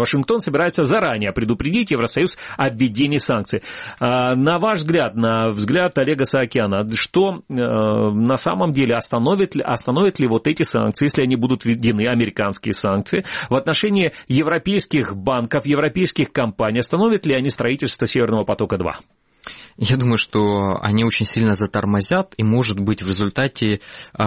собирается заранее предупредить Евросоюз о введении санкций. На ваш взгляд, на взгляд Олега Саакяна, что на самом деле остановит ли, остановит ли вот эти санкции, если они будут введены, американские санкции, в отношении европейских банков, европейских компаний, остановят ли они строительство Северного потока-два? Я думаю, что они очень сильно затормозят и, может быть, в результате э,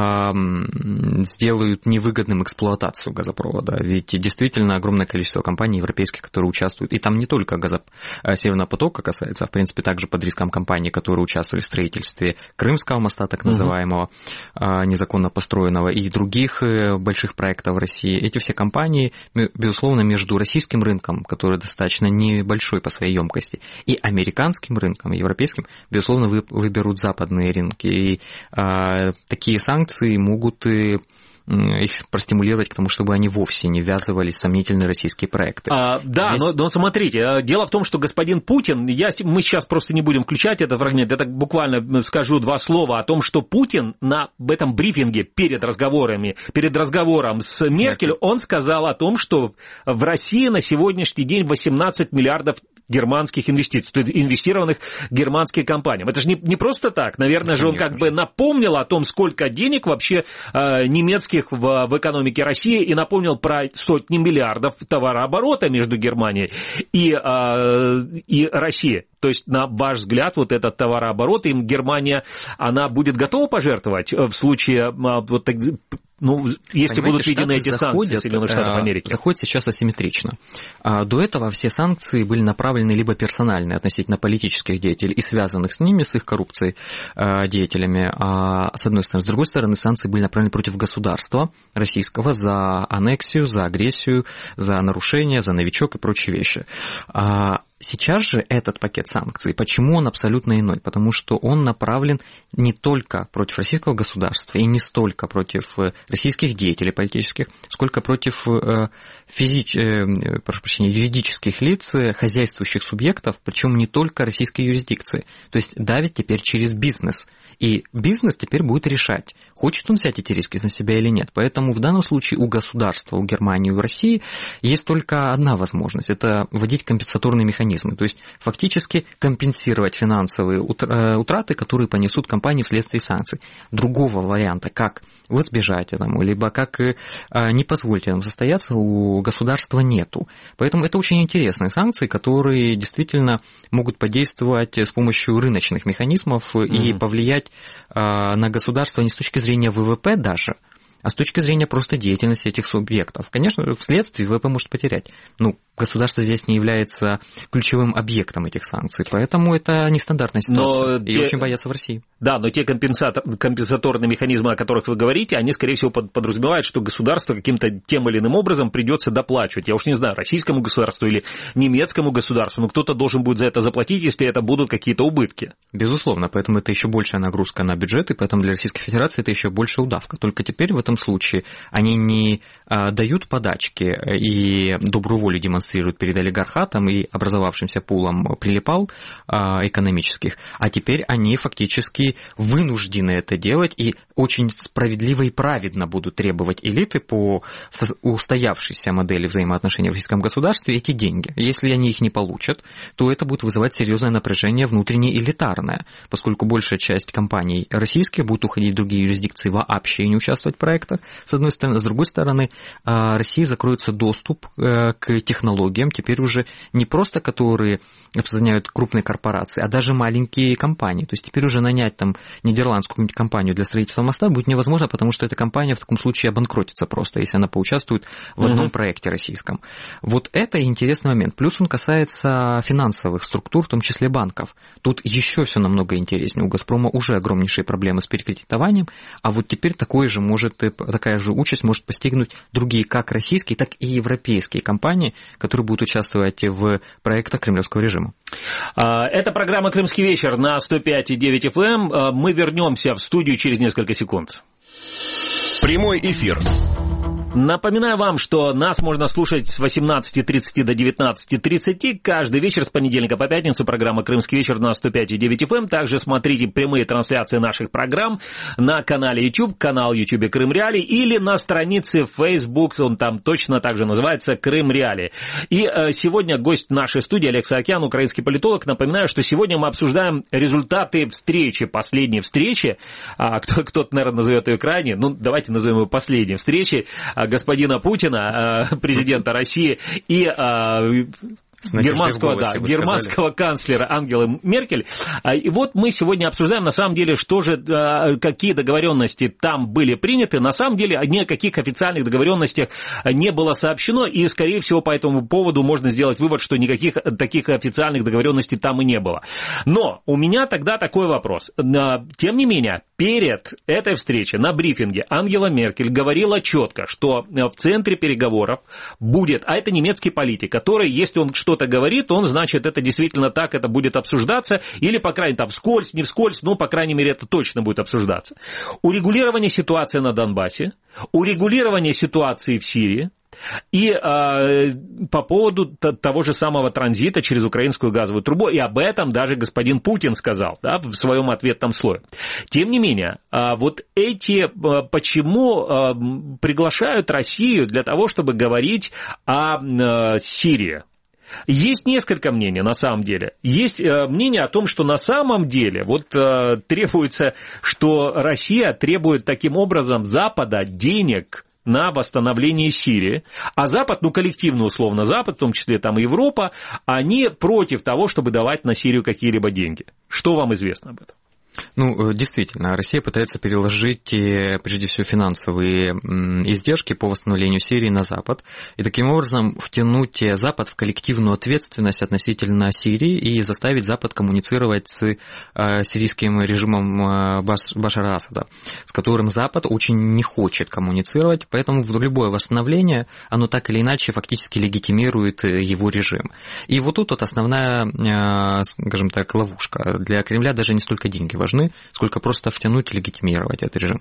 сделают невыгодным эксплуатацию газопровода. Ведь действительно огромное количество компаний европейских, которые участвуют, и там не только газоп... Северного потока касается, а в принципе также под риском компаний, которые участвовали в строительстве Крымского моста, так называемого, uh-huh. незаконно построенного, и других больших проектов в России. Эти все компании, безусловно, между российским рынком, который достаточно небольшой по своей емкости, и американским рынком, европейским, безусловно, выберут западные рынки. И а, такие санкции могут и, их простимулировать к тому, чтобы они вовсе не ввязывались в сомнительные российские проекты. А, да, Здесь... но, но смотрите, дело в том, что господин Путин, я, мы сейчас просто не будем включать этот фрагмент, я так буквально скажу два слова о том, что Путин на в этом брифинге перед разговорами, перед разговором с Меркель, он сказал о том, что в России на сегодняшний день восемнадцать миллиардов германских инвестиций, то есть инвестированных германским компаниям. Это же не, не просто так. Наверное же, он как бы напомнил о том, сколько денег вообще э, немецких в, в экономике России, и напомнил про сотни миллиардов товарооборота между Германией и, э, и Россией. То есть, на ваш взгляд, вот этот товарооборот, им Германия, она будет готова пожертвовать в случае, вот, ну, если Понимаете, будут введены эти санкции Соединенных Штатов Америки? Заходят сейчас асимметрично. До этого все санкции были направлены либо персональные относительно политических деятелей и связанных с ними, с их коррупцией деятелями, с одной стороны. С другой стороны, санкции были направлены против государства российского за аннексию, за агрессию, за нарушение, за новичок и прочие вещи. Сейчас же этот пакет санкций, почему он абсолютно иной? Потому что он направлен не только против российского государства и не столько против российских деятелей политических, сколько против физич... прошу прощения, юридических лиц, хозяйствующих субъектов, причем не только российской юрисдикции. То есть давит теперь через бизнес. И бизнес теперь будет решать, хочет он взять эти риски на себя или нет. Поэтому в данном случае у государства, у Германии, у России есть только одна возможность – это вводить компенсаторные механизмы. То есть фактически компенсировать финансовые утраты, которые понесут компании вследствие санкций. Другого варианта, как избежать этому, либо как не позволить этому состояться, у государства нету. Поэтому это очень интересные санкции, которые действительно могут подействовать с помощью рыночных механизмов mm-hmm. и повлиять на государство не с точки зрения ВВП даже, а с точки зрения просто деятельности этих субъектов. Конечно, вследствие ВВП может потерять. Ну, государство здесь не является ключевым объектом этих санкций, поэтому это нестандартная ситуация. Но и те... очень боятся в России. Да, но те компенсатор... компенсаторные механизмы, о которых вы говорите, они, скорее всего, подразумевают, что государство каким-то тем или иным образом придется доплачивать. Я уж не знаю, российскому государству или немецкому государству, но кто-то должен будет за это заплатить, если это будут какие-то убытки. Безусловно, поэтому это еще большая нагрузка на бюджет, и поэтому для Российской Федерации это еще большая удавка. Только теперь в этом случае они не а, дают подачки и добрую волю демонстрируют перед олигархатом и образовавшимся пулом прилипал а, экономических, а теперь они фактически вынуждены это делать и очень справедливо и праведно будут требовать элиты по устоявшейся модели взаимоотношений в российском государстве эти деньги. Если они их не получат, то это будет вызывать серьезное напряжение внутренне элитарное, поскольку большая часть компаний российских будут уходить в другие юрисдикции вообще и не участвовать в проектах, с одной стороны. С другой стороны, России закроется доступ к технологиям, теперь уже не просто которые распространяют крупные корпорации, а даже маленькие компании. То есть теперь уже нанять там нидерландскую компанию для строительства моста будет невозможно, потому что эта компания в таком случае обанкротится просто, если она поучаствует в одном uh-huh. проекте российском. Вот это интересный момент. Плюс он касается финансовых структур, в том числе банков. Тут еще все намного интереснее. У «Газпрома» уже огромнейшие проблемы с перекредитованием, а вот теперь такое же может, такая же участь может постигнуть другие как российские, так и европейские компании, которые будут участвовать в проектах кремлевского режима. Это программа «Крымский вечер» на сто пять и девять эф эм. Мы вернемся в студию через несколько секунд. Прямой эфир Напоминаю вам, что нас можно слушать с восемнадцати тридцати до девятнадцати тридцати каждый вечер с понедельника по пятницу. Программа «Крымский вечер» на сто пять и девять эф эм. Также смотрите прямые трансляции наших программ на канале YouTube, канал YouTube Крым Реалии, или на странице Facebook, он там точно так же называется, Крым Реалии. И э, сегодня гость нашей студии Олег Саакян, украинский политолог. Напоминаю, что сегодня мы обсуждаем результаты встречи, последней встречи, а, кто, кто-то, наверное, назовет ее крайней, ну, давайте назовем ее последней встречи господина Путина, президента России, и германского, голосе, да, германского канцлера Ангелы Меркель. И вот мы сегодня обсуждаем, на самом деле, что же, какие договоренности там были приняты. На самом деле, ни о каких официальных договоренностях не было сообщено, и, скорее всего, по этому поводу можно сделать вывод, что никаких таких официальных договоренностей там и не было. Но у меня тогда такой вопрос. Тем не менее, перед этой встречей на брифинге Ангела Меркель говорила четко, что в центре переговоров будет, а это немецкий политик, который, если он что-то говорит, он, значит, это действительно так, это будет обсуждаться, или, по крайней мере, там, вскользь, не вскользь, но, по крайней мере, это точно будет обсуждаться. Урегулирование ситуации на Донбассе, урегулирование ситуации в Сирии, и э, по поводу того же самого транзита через украинскую газовую трубу, и об этом даже господин Путин сказал, да, в своем ответном слое. Тем не менее, э, вот эти, э, почему э, приглашают Россию для того, чтобы говорить о э, Сирии? Есть несколько мнений, на самом деле. Есть э, мнение о том, что на самом деле вот э, требуется, что Россия требует таким образом Запада денег на восстановление Сирии, а Запад, ну, коллективно, условно, Запад, в том числе там и Европа, они против того, чтобы давать на Сирию какие-либо деньги. Что вам известно об этом? Ну, действительно, Россия пытается переложить, прежде всего, финансовые издержки по восстановлению Сирии на Запад, и таким образом втянуть Запад в коллективную ответственность относительно Сирии и заставить Запад коммуницировать с сирийским режимом Башара Асада, с которым Запад очень не хочет коммуницировать, поэтому любое восстановление, оно так или иначе фактически легитимирует его режим. И вот тут вот основная, скажем так, ловушка. Для Кремля даже не столько деньги важны, сколько просто втянуть и легитимировать этот режим.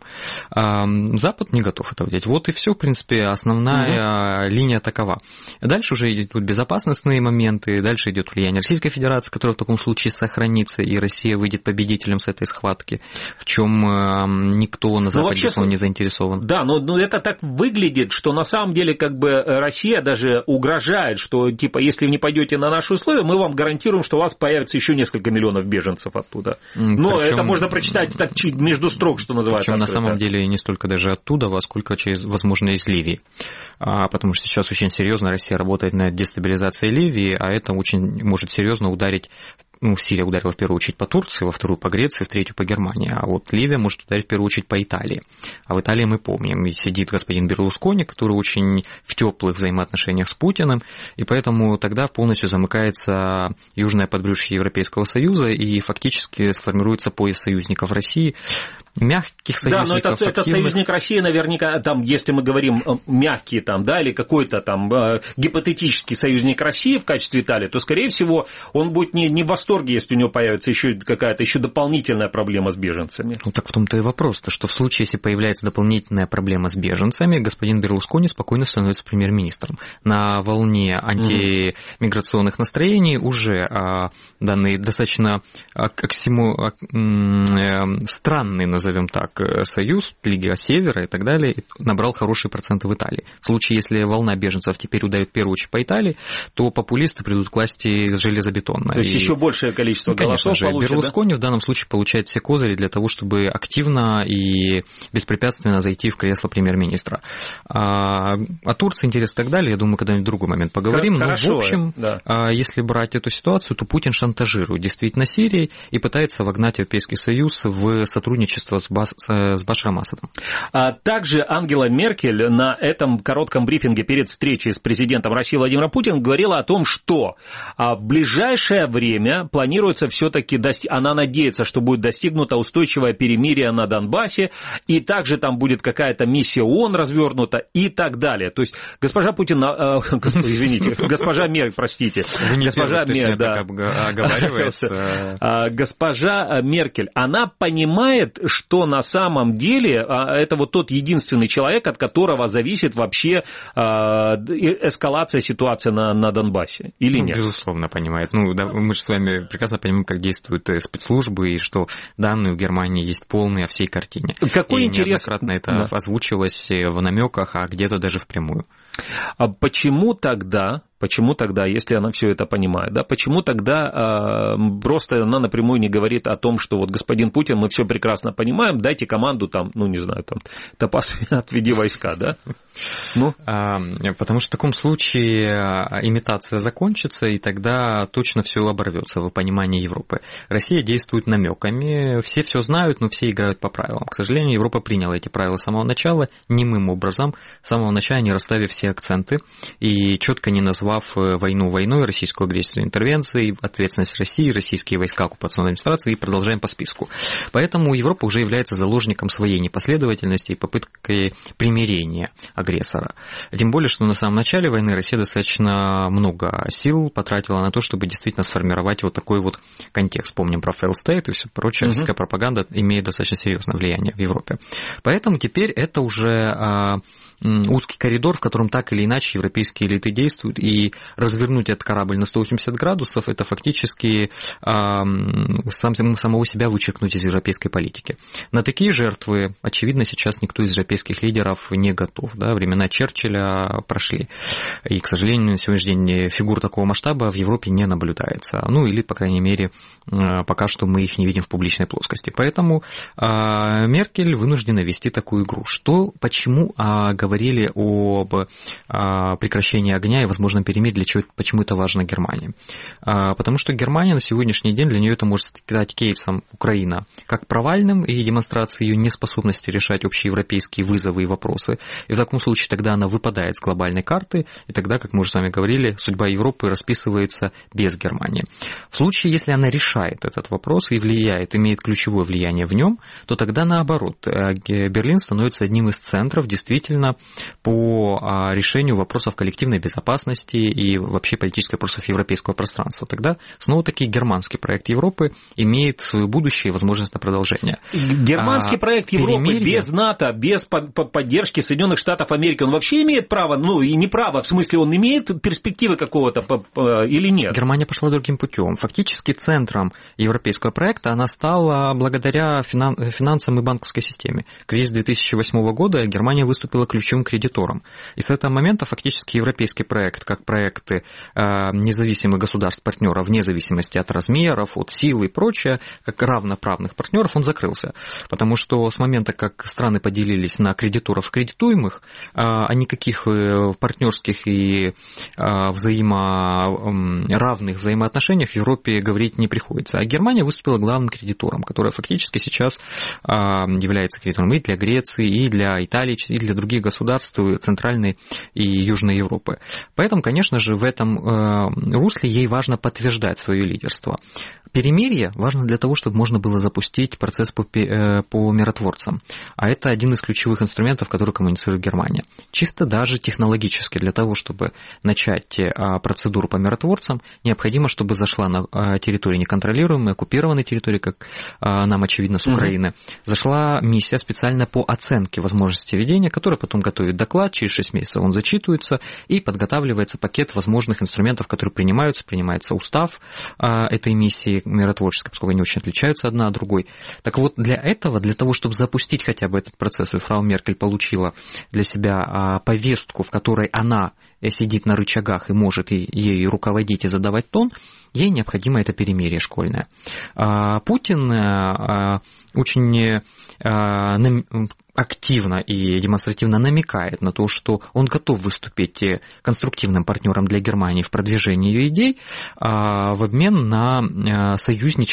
Запад не готов это делать. Вот и все, в принципе, основная угу. линия такова. Дальше уже идут безопасностные моменты, дальше идет влияние Российской Федерации, которое в таком случае сохранится, и Россия выйдет победителем с этой схватки, в чем никто на Западе вообще, не заинтересован. Да, но, но это так выглядит, что на самом деле как бы Россия даже угрожает, что типа если вы не пойдете на наши условия, мы вам гарантируем, что у вас появится еще несколько миллионов беженцев оттуда. Но причем, это можно прочитать так чуть между строк, что называется. Причем на самом деле не столько даже оттуда, во сколько через, возможно, из Ливии. А, потому что сейчас очень серьезно Россия работает над дестабилизацией Ливии, а это очень может серьезно ударить. Ну, Сирия ударила в первую очередь по Турции, во вторую по Греции, в третью по Германии. А вот Ливия может ударить в первую очередь по Италии. А в Италии мы помним, и сидит господин Берлускони, который очень в теплых взаимоотношениях с Путиным, и поэтому тогда полностью замыкается южное подбрюшье Европейского Союза, и фактически сформируется пояс союзников России. Мягких союзников. Да, но этот, этот союзник России наверняка, там, если мы говорим мягкий, там, да, или какой-то там гипотетический союзник России в качестве Италии, то, скорее всего, он будет не, не в восторге, если у него появится еще какая-то еще дополнительная проблема с беженцами. Ну, так в том-то и вопрос-то, что в случае, если появляется дополнительная проблема с беженцами, господин Берлускони спокойно становится премьер-министром. На волне антимиграционных настроений уже а, данный достаточно оксимо... странный, назовем так, союз, Лига Севера и так далее, набрал хорошие проценты в Италии. В случае, если волна беженцев теперь ударит в первую очередь по Италии, то популисты придут к власти железобетонно. То есть и... еще большее количество ну, конечно голосов же, получит, Берлускони да? в данном случае получает все козыри для того, чтобы активно и беспрепятственно зайти в кресло премьер-министра. А, о Турции интерес и так далее, я думаю, когда-нибудь в другой момент поговорим. Хорошо, но в общем, да. если брать эту ситуацию, то Путин шантажирует действительно Сирией и пытается вогнать Европейский Союз в сотрудничество с, Бас, с Башаром Асадом. А также Ангела Меркель на этом коротком брифинге перед встречей с президентом России Владимиром Путиным говорила о том, что в ближайшее время планируется все-таки, достиг... она надеется, что будет достигнуто устойчивое перемирие на Донбассе, и также там будет какая-то миссия ООН развернута и так далее. То есть госпожа Путин, э, госп... извините, госпожа Меркель, простите, госпожа Меркель, да. Оговаривается. Госпожа Меркель, она понимает, что на самом деле это вот тот единственный человек, от которого зависит вообще эскалация ситуации на, на Донбассе, или нет? Ну, безусловно, понимает. Ну, да, мы же с вами прекрасно понимаем, как действуют спецслужбы, и что данные у Германии есть полные о всей картине. Какой и интерес... неоднократно это да. озвучивалось в намеках, а где-то даже впрямую. А почему тогда, почему тогда, если она все это понимает, да, почему тогда э, просто она напрямую не говорит о том, что вот господин Путин, мы все прекрасно понимаем, дайте команду там, ну не знаю, там, Топас, отведи войска, да? Ну? А, потому что в таком случае имитация закончится, и тогда точно все оборвется в понимании Европы. Россия действует намеками, все все знают, но все играют по правилам. К сожалению, Европа приняла эти правила с самого начала, немым образом, с самого начала не расставив все акценты и четко не назвав войну войной, российскую агрессию интервенцией, ответственность России, российские войска оккупационной администрации, и продолжаем по списку. Поэтому Европа уже является заложником своей непоследовательности и попыткой примирения агрессора. Тем более, что на самом начале войны Россия достаточно много сил потратила на то, чтобы действительно сформировать вот такой вот контекст. Помним про failed state и все прочее. Российская угу. пропаганда имеет достаточно серьезное влияние в Европе. Поэтому теперь это уже а, узкий коридор, в котором так или иначе европейские элиты действуют, и развернуть этот корабль на сто восемьдесят градусов, это фактически а, сам, самого себя вычеркнуть из европейской политики. На такие жертвы, очевидно, сейчас никто из европейских лидеров не готов. Да? Времена Черчилля прошли. И, к сожалению, на сегодняшний день фигур такого масштаба в Европе не наблюдается. Ну, или, по крайней мере, пока что мы их не видим в публичной плоскости. Поэтому а, Меркель вынуждена вести такую игру. Что, почему а, говорили об а, прекращении огня и возможном перемирии, для чего, почему это важно Германии? А, потому что Германия на сегодняшний день, для нее это может стать кейсом Украина как провальным и демонстрацией ее неспособности решать общеевропейские вызовы и вопросы. И в таком случае тогда она выпадает с глобальной карты, и тогда, как мы уже с вами говорили, судьба Европы расписывается без Германии. В случае, если она решает этот вопрос и влияет, имеет ключевое влияние в нем, то тогда наоборот, Берлин становится одним из центров действительно по решению вопросов коллективной безопасности и вообще политических вопросов европейского пространства. Тогда снова-таки германский проект Европы имеет свое будущее и возможность на продолжение. Германский а, проект Европы перемирие... без НАТО, без поддержки Соединенных Штатов Америки, он вообще имеет право, ну и не право, в смысле он имеет перспективы какого-то или нет? Германия пошла другим путем. Фактически центром европейского проекта она стала благодаря финансам и банковской системе. Кризис две тысячи восьмого года Германия выступила ключевым кредитором. И с этого момента фактически европейский проект, как проекты независимых государств-партнеров, вне зависимости от размеров, от сил и прочее, как равноправных партнеров, он закрылся. Потому что с момента, как страны поделились на кредиторов и кредитуемых, о никаких партнерских и взаимо... равных взаимоотношениях в Европе говорить не приходится. А Германия выступила главным кредитором, которая фактически сейчас является кредитором и для Греции, и для Италии, и для других государств Центральной и Южной Европы. Поэтому, конечно же, в этом русле ей важно подтверждать свое лидерство. Перемирие важно для того, чтобы можно было запустить процесс по, по миротворцам. А это один из ключевых инструментов, который коммуницирует Германия. Чисто даже технологически для того, чтобы начать процедуру по миротворцам, необходимо, чтобы зашла на территории неконтролируемой, оккупированной территории, как нам очевидно с Украины, угу. зашла миссия специально по оценке возможности ведения, которая потом готовит доклад, через шесть месяцев он зачитывается и подготавливается пакет возможных инструментов, которые принимаются, принимается устав этой миссии миротворческой, поскольку они очень отличаются одна от другой. Так вот, для этого, для того, чтобы запустить хотя бы этот процесс, и фрау Меркель получила для себя повестку, в которой она сидит на рычагах и может ей руководить и задавать тон, ей необходимо это перемирие школьное. Путин очень активно и демонстративно намекает на то, что он готов выступить конструктивным партнером для Германии в продвижении ее идей в обмен на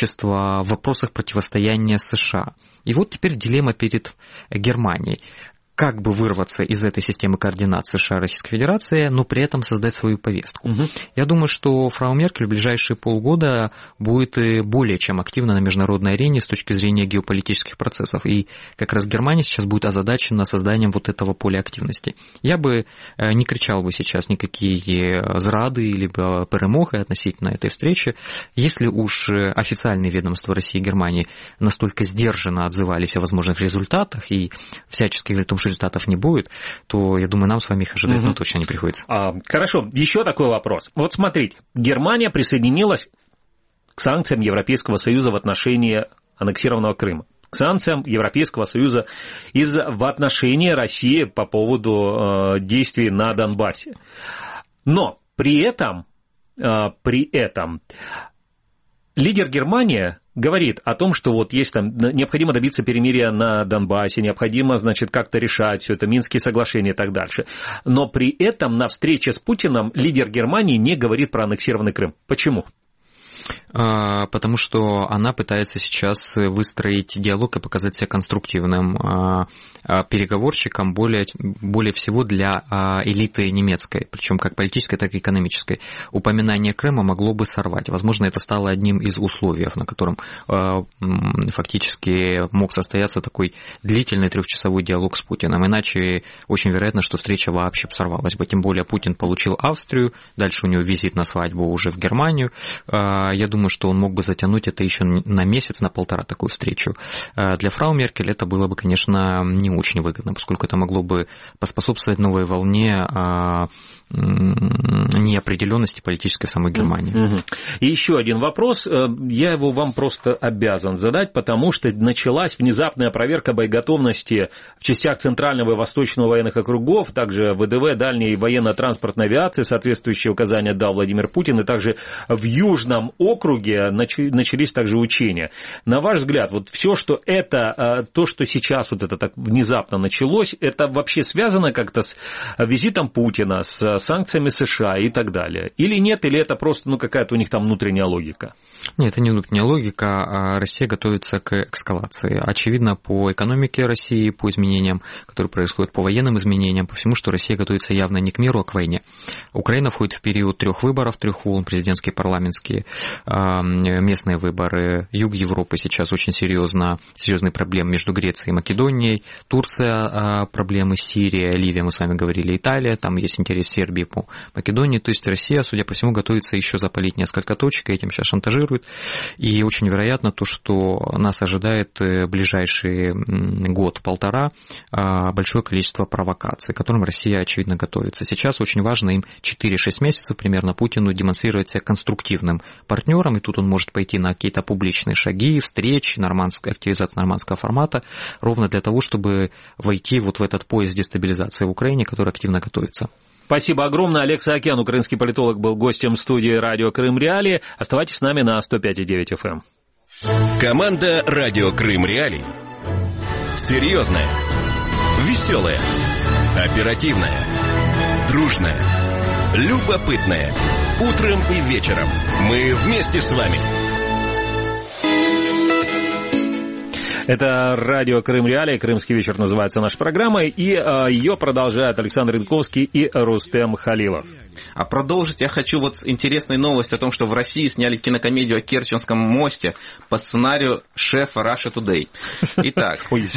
союзничество в вопросах противостояния США. И вот теперь дилемма перед Германией. как бы вырваться из этой системы координации США и Российской Федерации, но при этом создать свою повестку. Угу. Я думаю, что фрау Меркель в ближайшие полгода будет более чем активна на международной арене с точки зрения геополитических процессов. И как раз Германия сейчас будет озадачена созданием вот этого поля активности. Я бы не кричал бы сейчас никакие зрады или перемоги относительно этой встречи. Если уж официальные ведомства России и Германии настолько сдержанно отзывались о возможных результатах и всячески говорят о том, что результатов не будет, то, я думаю, нам с вами их ожидать угу. ну, точно не приходится. А, хорошо, еще такой вопрос. Вот смотрите, Германия присоединилась к санкциям Европейского Союза в отношении аннексированного Крыма, к санкциям Европейского Союза из, в отношении России по поводу э, действий на Донбассе. Но при этом, э, при этом лидер Германии говорит о том, что вот есть там, необходимо добиться перемирия на Донбассе, необходимо, значит, как-то решать все это, Минские соглашения и так дальше. Но при этом на встрече с Путиным лидер Германии не говорит про аннексированный Крым. Почему? Потому что она пытается сейчас выстроить диалог и показать себя конструктивным переговорщиком более, более всего для элиты немецкой, причем как политической, так и экономической. Упоминание Крыма могло бы сорвать. Возможно, это стало одним из условий, на котором фактически мог состояться такой длительный трехчасовой диалог с Путиным. Иначе очень вероятно, что встреча вообще сорвалась бы. Тем более Путин получил Австрию, дальше у него визит на свадьбу уже в Германию. Я думаю, что он мог бы затянуть это еще на месяц, на полтора такую встречу. Для фрау Меркель это было бы, конечно, не очень выгодно, поскольку это могло бы поспособствовать новой волне неопределенности политической в самой Германии. Угу. И еще один вопрос, я его вам просто обязан задать, потому что началась внезапная проверка боеготовности в частях Центрального и Восточного военных округов, также ВДВ, дальней военно-транспортной авиации, соответствующие указания дал Владимир Путин, и также в Южном округе начались также учения. На ваш взгляд, вот все, что это, то, что сейчас вот это так внезапно началось, это вообще связано как-то с визитом Путина, с санкциями США и так далее? Или нет, или это просто ну, какая-то у них там внутренняя логика? Нет, это не внутренняя логика, а Россия готовится к эскалации. Очевидно, по экономике России, по изменениям, которые происходят, по военным изменениям, по всему, что Россия готовится явно не к миру, а к войне. Украина входит в период трех выборов, трех волн, президентские, парламентские, местные выборы. Юг Европы сейчас очень серьезно, серьезные проблемы между Грецией и Македонией. Турция, проблемы, Сирия, Ливия, мы с вами говорили, Италия, там есть интерес Сербии по Македонии. То есть Россия, судя по всему, готовится еще запалить несколько точек, и этим сейчас шантажирует. И очень вероятно то, что нас ожидает в ближайший год-полтора большое количество провокаций, к которым Россия, очевидно, готовится. Сейчас очень важно им четыре-шесть месяцев примерно Путину демонстрировать себя конструктивным партнером, и тут он может пойти на какие-то публичные шаги, встречи, нормандская, активизация нормандского формата, ровно для того, чтобы войти вот в этот поезд дестабилизации в Украине, который активно готовится. Спасибо огромное. Олег Саакян, украинский политолог, был гостем студии радио Крым Реалии. Оставайтесь с нами на сто пять и девять эф эм. Команда радио Крым Реалии. Серьезная, веселая, оперативная, дружная, любопытная. Утром и вечером мы вместе с вами. Это радио Крым Реалии, «Крымский вечер» называется наша программа, и э, ее продолжают Александр Янковский и Рустем Халилов. А продолжить я хочу вот с интересной новостью о том, что в России сняли кинокомедию о Керченском мосте по сценарию шефа Russia Today. Итак,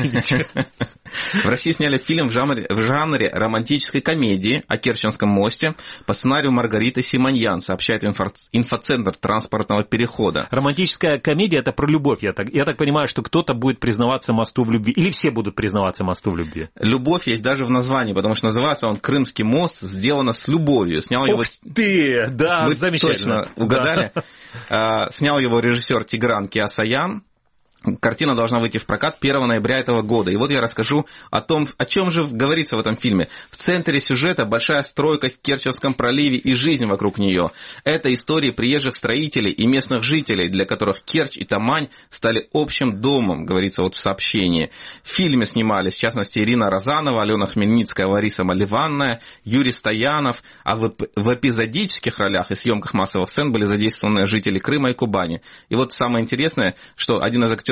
в России сняли фильм в жанре, в жанре романтической комедии о Керченском мосте по сценарию Маргариты Симоньян, сообщает инфо, инфоцентр транспортного перехода. Романтическая комедия – это про любовь, я так, я так понимаю, что кто-то будет признаваться мосту в любви, или все будут признаваться мосту в любви? Любовь есть даже в названии, потому что называется он «Крымский мост, сделано с любовью». Снял Ух его... ты, да, Вы замечательно. Точно угадали. Да. Снял его режиссер Тигран Кеосаян. Картина должна выйти в прокат первого ноября этого года. И вот я расскажу о том, о чем же говорится в этом фильме. В центре сюжета большая стройка в Керченском проливе и жизнь вокруг нее. Это истории приезжих строителей и местных жителей, для которых Керчь и Тамань стали общим домом, говорится вот в сообщении. В фильме снимались, в частности, Ирина Розанова, Алена Хмельницкая, Лариса Маливанная, Юрий Стоянов. А в, в эпизодических ролях и съемках массовых сцен были задействованы жители Крыма и Кубани. И вот самое интересное, что один из актеров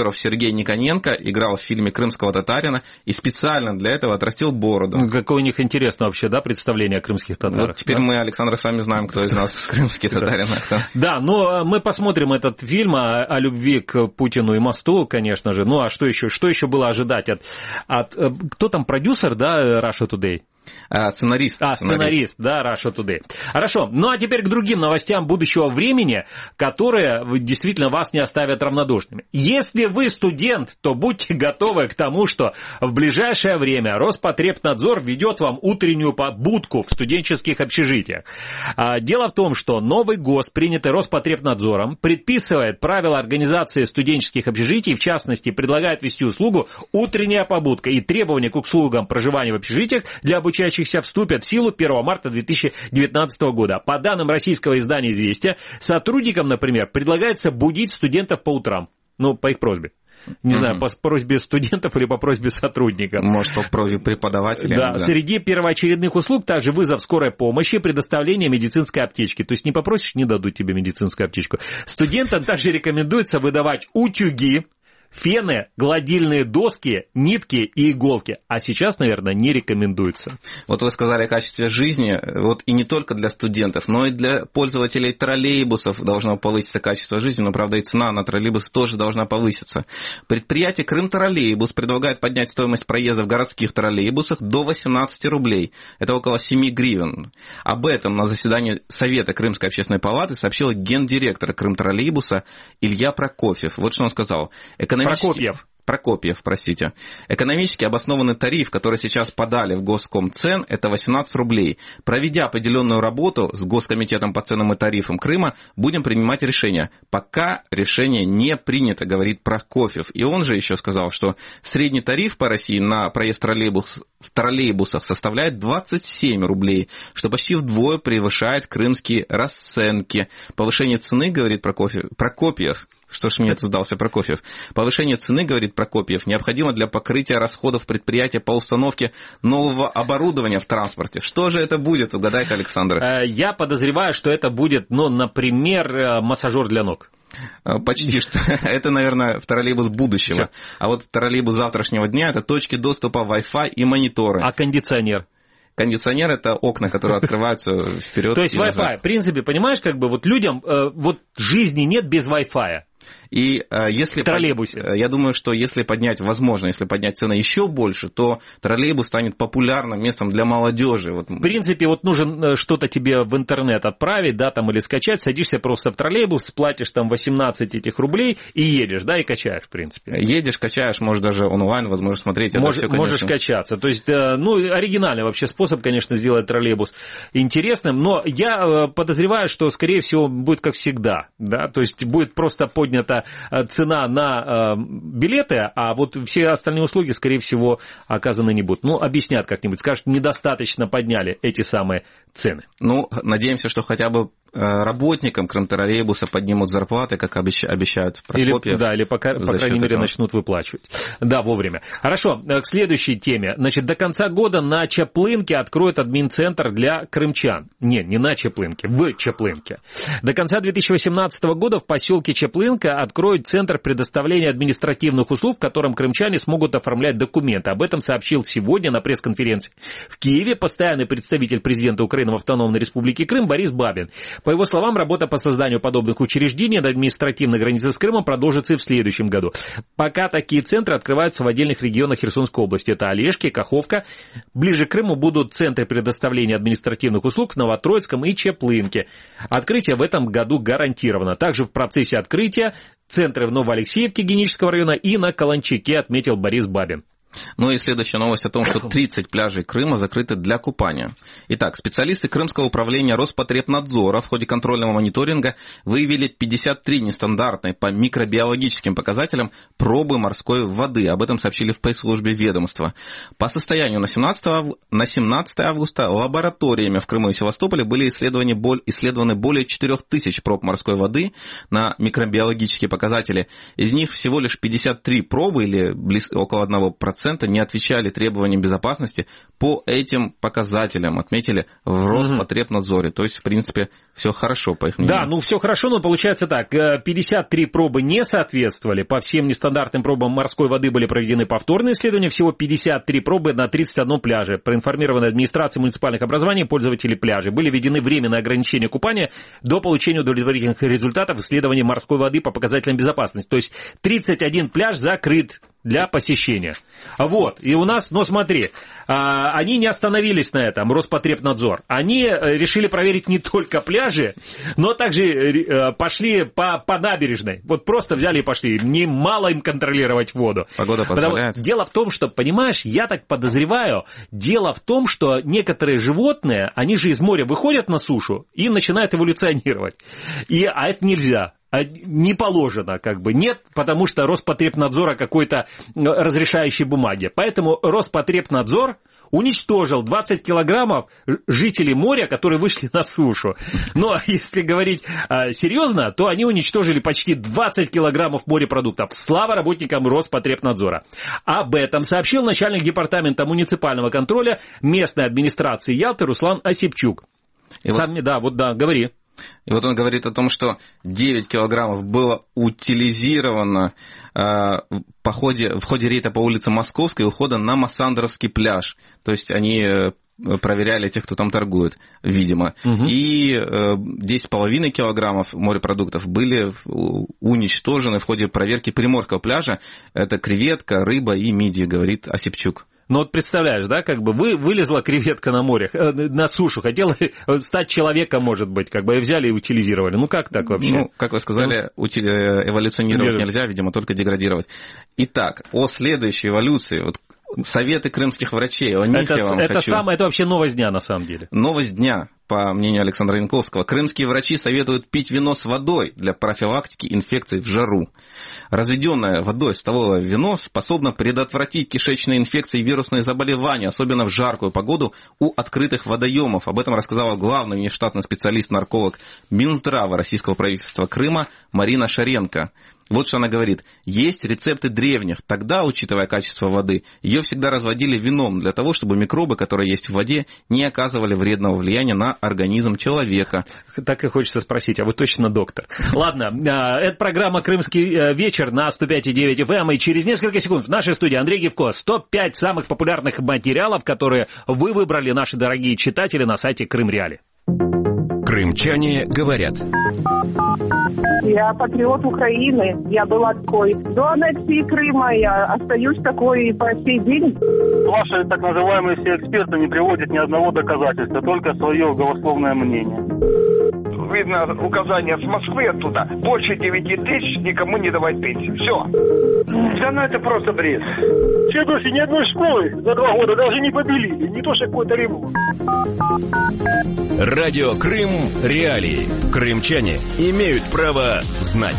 Каверов Сергей Никоненко играл в фильме «Крымского татарина» и специально для этого отрастил бороду. Ну, какое у них интересно вообще, да, представление о крымских татарах? Вот теперь да? мы, Александр, с вами знаем, кто из нас крымский татарин. Да, но мы посмотрим этот фильм о, о любви к Путину и мосту, конечно же. Ну, а что еще, что еще было ожидать от, от... Кто там продюсер, да, Russia Today? А, сценарист. А, сценарист, сценарист, да, Russia Today. Хорошо, ну а теперь к другим новостям будущего времени, которые действительно вас не оставят равнодушными. Если вы студент, то будьте готовы к тому, что в ближайшее время Роспотребнадзор ведет вам утреннюю побудку в студенческих общежитиях. Дело в том, что новый ГОСТ, принятый Роспотребнадзором, предписывает правила организации студенческих общежитий, в частности, предлагает ввести услугу утренняя побудка, и требования к услугам проживания в общежитиях для обучения учащихся вступят в силу первого марта две тысячи девятнадцатого года. По данным российского издания «Известия», сотрудникам, например, предлагается будить студентов по утрам. Ну, по их просьбе. Не mm-hmm. знаю, по просьбе студентов или по просьбе сотрудников. Может, по просьбе преподавателей. Да. да, среди первоочередных услуг также вызов скорой помощи, предоставление медицинской аптечки. То есть не попросишь, не дадут тебе медицинскую аптечку. Студентам также рекомендуется выдавать утюги, фены, гладильные доски, нитки и иголки. А сейчас, наверное, не рекомендуется. Вот вы сказали о качестве жизни. Вот и не только для студентов, но и для пользователей троллейбусов должно повыситься качество жизни. Но, правда, и цена на троллейбус тоже должна повыситься. Предприятие «Крымтроллейбус» предлагает поднять стоимость проезда в городских троллейбусах до восемнадцать рублей. Это около семь гривен. Об этом на заседании Совета Крымской общественной палаты сообщил гендиректор «Крымтроллейбуса» Илья Прокофьев. Вот что он сказал. Экономически... Прокопьев. Прокопьев, простите. Экономически обоснованный тариф, который сейчас подали в Госкомцен, это восемнадцать рублей. Проведя определенную работу с Госкомитетом по ценам и тарифам Крыма, будем принимать решение. Пока решение не принято, говорит Прокофьев. И он же еще сказал, что средний тариф по России на проезд троллейбус, в троллейбусах составляет двадцать семь рублей, что почти вдвое превышает крымские расценки. Повышение цены, говорит Прокофьев, Прокопьев, что ж мне это сдался Прокофьев. Повышение цены, говорит Прокопьев, необходимо для покрытия расходов предприятия по установке нового оборудования в транспорте. Что же это будет? Угадайте, Александр. Я подозреваю, что это будет, ну, например, массажер для ног. Почти что. Это, наверное, троллейбус будущего. А вот троллейбус завтрашнего дня – это точки доступа Wi-Fi и мониторы. А кондиционер? Кондиционер – это окна, которые открываются вперед. То есть Wi-Fi, в принципе, понимаешь, как бы вот людям, вот жизни нет без Wi-Fi. И э, если в троллейбусе. Под... Я думаю, что если поднять, возможно, если поднять цены еще больше, то троллейбус станет популярным местом для молодежи. Вот. В принципе, вот нужно что-то тебе в интернет отправить, да, там, или скачать, садишься просто в троллейбус, платишь там восемнадцать этих рублей и едешь, да, и качаешь, в принципе. Едешь, качаешь, можешь даже онлайн, возможно, смотреть. Можешь, это все, конечно... можешь качаться. То есть, ну, оригинальный вообще способ, конечно, сделать троллейбус интересным, но я подозреваю, что, скорее всего, будет как всегда, да, то есть будет просто поднята цена на э, билеты, а вот все остальные услуги, скорее всего, оказаны не будут. Ну, объяснят как-нибудь, скажут, недостаточно подняли эти самые цены. Ну, надеемся, что хотя бы работникам Крымтроллейбуса поднимут зарплаты, как обещают Прокопьев. Или, да, или, по, по крайней мере, этого. начнут выплачивать. Да, вовремя. Хорошо, к следующей теме. Значит, до конца года на Чаплынке откроют админцентр для крымчан. Не, не на Чаплынке, в Чаплынке. До конца две тысячи восемнадцатого года в поселке Чаплынка откроют центр предоставления административных услуг, в котором крымчане смогут оформлять документы. Об этом сообщил сегодня на пресс-конференции в Киеве постоянный представитель президента Украины в Автономной Республике Крым Борис Бабин. По его словам, работа по созданию подобных учреждений на административной границе с Крымом продолжится и в следующем году. Пока такие центры открываются в отдельных регионах Херсонской области. Это Олежки, Каховка. Ближе к Крыму будут центры предоставления административных услуг в Новотроицком и Чаплынке. Открытие в этом году гарантировано. Также в процессе открытия центры в Новоалексеевке Генического района и на Каланчаке, отметил Борис Бабин. Ну и следующая новость о том, что тридцать пляжей Крыма закрыты для купания. Итак, специалисты Крымского управления Роспотребнадзора в ходе контрольного мониторинга выявили пятьдесят три нестандартные по микробиологическим показателям пробы морской воды. Об этом сообщили в пресс-службе ведомства. По состоянию на семнадцатое августа лабораториями в Крыму и Севастополе были исследованы более четырех тысяч проб морской воды на микробиологические показатели. Из них всего лишь пятьдесят три пробы, или около одного процента, процента не отвечали требованиям безопасности по этим показателям, отметили в Роспотребнадзоре. То есть, в принципе, все хорошо, по их мнению. Да, ну все хорошо, но получается так, пятьдесят три пробы не соответствовали, по всем нестандартным пробам морской воды были проведены повторные исследования, всего пятьдесят три пробы на тридцать один пляже. Проинформированы администрации муниципальных образований, пользователи пляжей. Были введены временные ограничения купания до получения удовлетворительных результатов исследования морской воды по показателям безопасности. То есть тридцать один пляж закрыт для посещения. Вот, и у нас, ну смотри, они не остановились на этом, Роспотребнадзор. Они решили проверить не только пляжи, но также пошли по, по набережной. Вот просто взяли и пошли. Немало им контролировать воду. Погода позволяет. Потому, дело в том, что, понимаешь, я так подозреваю, дело в том, что некоторые животные, они же из моря выходят на сушу и начинают эволюционировать. И, а это нельзя. Не положено, как бы, нет, потому что Роспотребнадзора какой-то разрешающей бумаги. Поэтому Роспотребнадзор уничтожил двадцать килограммов жителей моря, которые вышли на сушу. Но если говорить а, серьезно, то они уничтожили почти двадцать килограммов морепродуктов. Слава работникам Роспотребнадзора. Об этом сообщил начальник департамента муниципального контроля местной администрации Ялты Руслан Осипчук. И Сам, вот... Да, вот да, говори. И вот он говорит о том, что девять килограммов было утилизировано э, по ходе, в ходе рейда по улице Московской и ухода на Массандровский пляж. То есть они э, проверяли тех, кто там торгует, видимо. Угу. И э, десять с половиной килограммов морепродуктов были уничтожены в ходе проверки Приморского пляжа. Это креветка, рыба и мидии, говорит Осипчук. Ну вот представляешь, да, как бы вы, вылезла креветка на море, э, на сушу, хотела стать человеком, может быть, как бы и взяли и утилизировали. Ну как так вообще? Ну, как вы сказали, ну, утили... эволюционировать нельзя. нельзя, видимо, только деградировать. Итак, о следующей эволюции. Вот советы крымских врачей. О них это, я вам это, хочу. Самое, это вообще новость дня, на самом деле. Новость дня, по мнению Александра Янковского. Крымские врачи советуют пить вино с водой для профилактики инфекций в жару. Разведенное водой столовое вино способно предотвратить кишечные инфекции и вирусные заболевания, особенно в жаркую погоду у открытых водоемов. Об этом рассказала главный внештатный специалист-нарколог Минздрава российского правительства Крыма Марина Шаренко. Вот что она говорит. Есть рецепты древних. Тогда, учитывая качество воды, ее всегда разводили вином для того, чтобы микробы, которые есть в воде, не оказывали вредного влияния на организм человека. Так и хочется спросить, а вы точно доктор? Ладно, это программа «Крымский вечер» на сто пять и девять эф эм. И через несколько секунд в нашей студии Андрей Гивко. сто пять самых популярных материалов, которые вы выбрали, наши дорогие читатели, на сайте Крым Реали. Крымчане говорят. Я патриот Украины. Я была такой до аннексии Крыма. Я остаюсь такой по сей день. Ваши так называемые все эксперты не приводят ни одного доказательства, только свое голословное мнение. Видно указание с Москвы оттуда. Больше девяти тысяч никому не давать пенсию. Все. Да ну это просто бред. Все души ни одной школы за два года даже не побелили. Не то что какой-то ремонт. Радио Крым Реалии. Крымчане имеют право знать.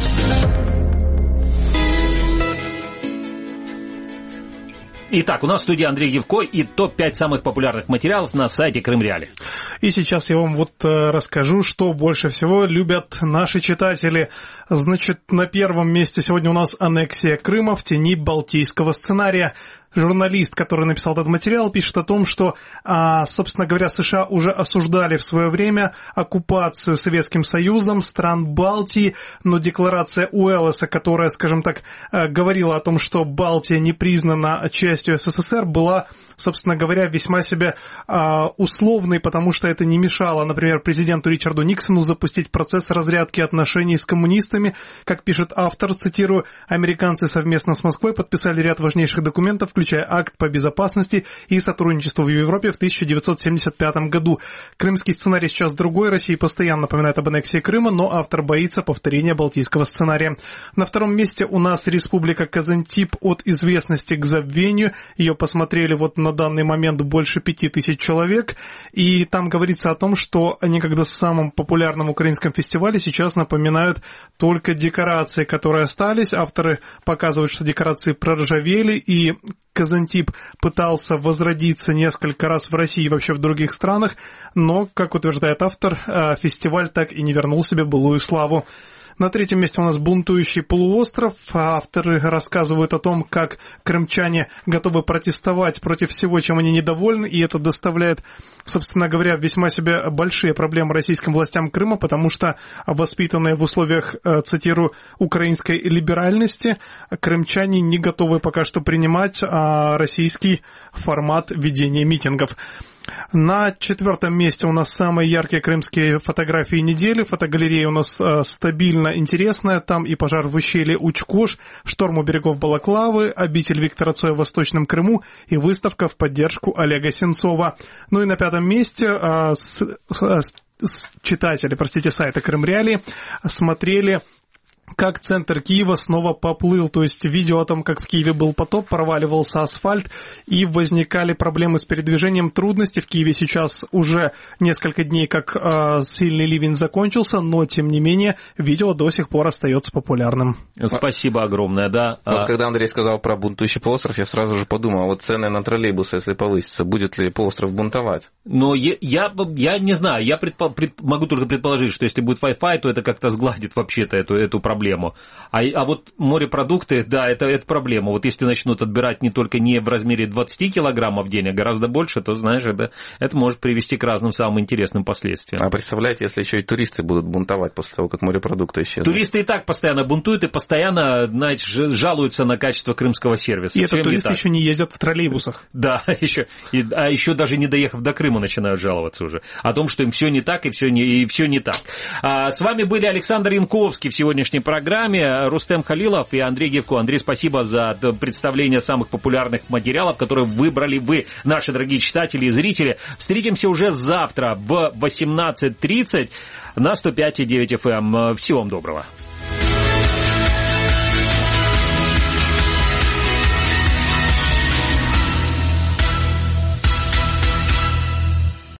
Итак, у нас в студии Андрей Гивко и топ пять самых популярных материалов на сайте Крым Реали. И сейчас я вам вот расскажу, что больше всего любят наши читатели. Значит, на первом месте сегодня у нас аннексия Крыма в тени Балтийского сценария. Журналист, который написал этот материал, пишет о том, что, собственно говоря, США уже осуждали в свое время оккупацию Советским Союзом стран Балтии, но декларация Уэллеса, которая, скажем так, говорила о том, что Балтия не признана частью СССР, была, собственно говоря, весьма себе условной, потому что это не мешало, например, президенту Ричарду Никсону запустить процесс разрядки отношений с коммунистами. Как пишет автор, цитирую, «Американцы совместно с Москвой подписали ряд важнейших документов, включая акт по безопасности и сотрудничеству в Европе в тысяча девятьсот семьдесят пятом году. Крымский сценарий сейчас другой. Россия постоянно напоминает об аннексии Крыма, но автор боится повторения Балтийского сценария». На втором месте у нас Республика Казантип от известности к забвению. Ее посмотрели вот на данный момент больше пяти тысяч человек. И там говорится о том, что некогда самым популярным украинском фестивале сейчас напоминают только декорации, которые остались. Авторы показывают, что декорации проржавели, и Казантип пытался возродиться несколько раз в России и вообще в других странах, но, как утверждает автор, фестиваль так и не вернул себе былую славу. На третьем месте у нас бунтующий полуостров. Авторы рассказывают о том, как крымчане готовы протестовать против всего, чем они недовольны, и это доставляет, собственно говоря, весьма себе большие проблемы российским властям Крыма, потому что воспитанные в условиях, цитирую, украинской либеральности, крымчане не готовы пока что принимать российский формат ведения митингов. На четвертом месте у нас самые яркие крымские фотографии недели. Фотогалерея у нас э, стабильно интересная. Там и пожар в ущелье Учкуш, шторм у берегов Балаклавы, обитель Виктора Цоя в Восточном Крыму и выставка в поддержку Олега Сенцова. Ну и на пятом месте э, с, с, с, читатели, простите, сайта Крым Реалии смотрели, как центр Киева снова поплыл, то есть видео о том, как в Киеве был потоп, проваливался асфальт и возникали проблемы с передвижением, трудности. В Киеве сейчас уже несколько дней, как э, сильный ливень закончился, но тем не менее видео до сих пор остается популярным. Спасибо огромное, да. Вот а... когда Андрей сказал про бунтующий полуостров, я сразу же подумал, вот цены на троллейбусы, если повысятся, будет ли полуостров бунтовать? Ну, я, я, я не знаю, я предпо, пред, могу только предположить, что если будет Wi-Fi, то это как-то сгладит вообще-то эту, эту проблему. проблему. А, а вот морепродукты, да, это, это проблема. Вот если начнут отбирать не только не в размере двадцать килограммов в день, а гораздо больше, то, знаешь, это, это может привести к разным самым интересным последствиям. А представляете, если еще и туристы будут бунтовать после того, как морепродукты исчезнут? Туристы и так постоянно бунтуют и постоянно, знаете, жалуются на качество крымского сервиса. И это туристы еще не ездят в троллейбусах. Да, еще, и, а еще даже не доехав до Крыма, начинают жаловаться уже о том, что им все не так и все не, и все не так. А, с вами были Александр Янковский в сегодняшней программе, Рустем Халилов и Андрей Гевко. Андрей, спасибо за представление самых популярных материалов, которые выбрали вы, наши дорогие читатели и зрители. Встретимся уже завтра в восемнадцать тридцать на сто пять и девять эф эм. Всего вам доброго.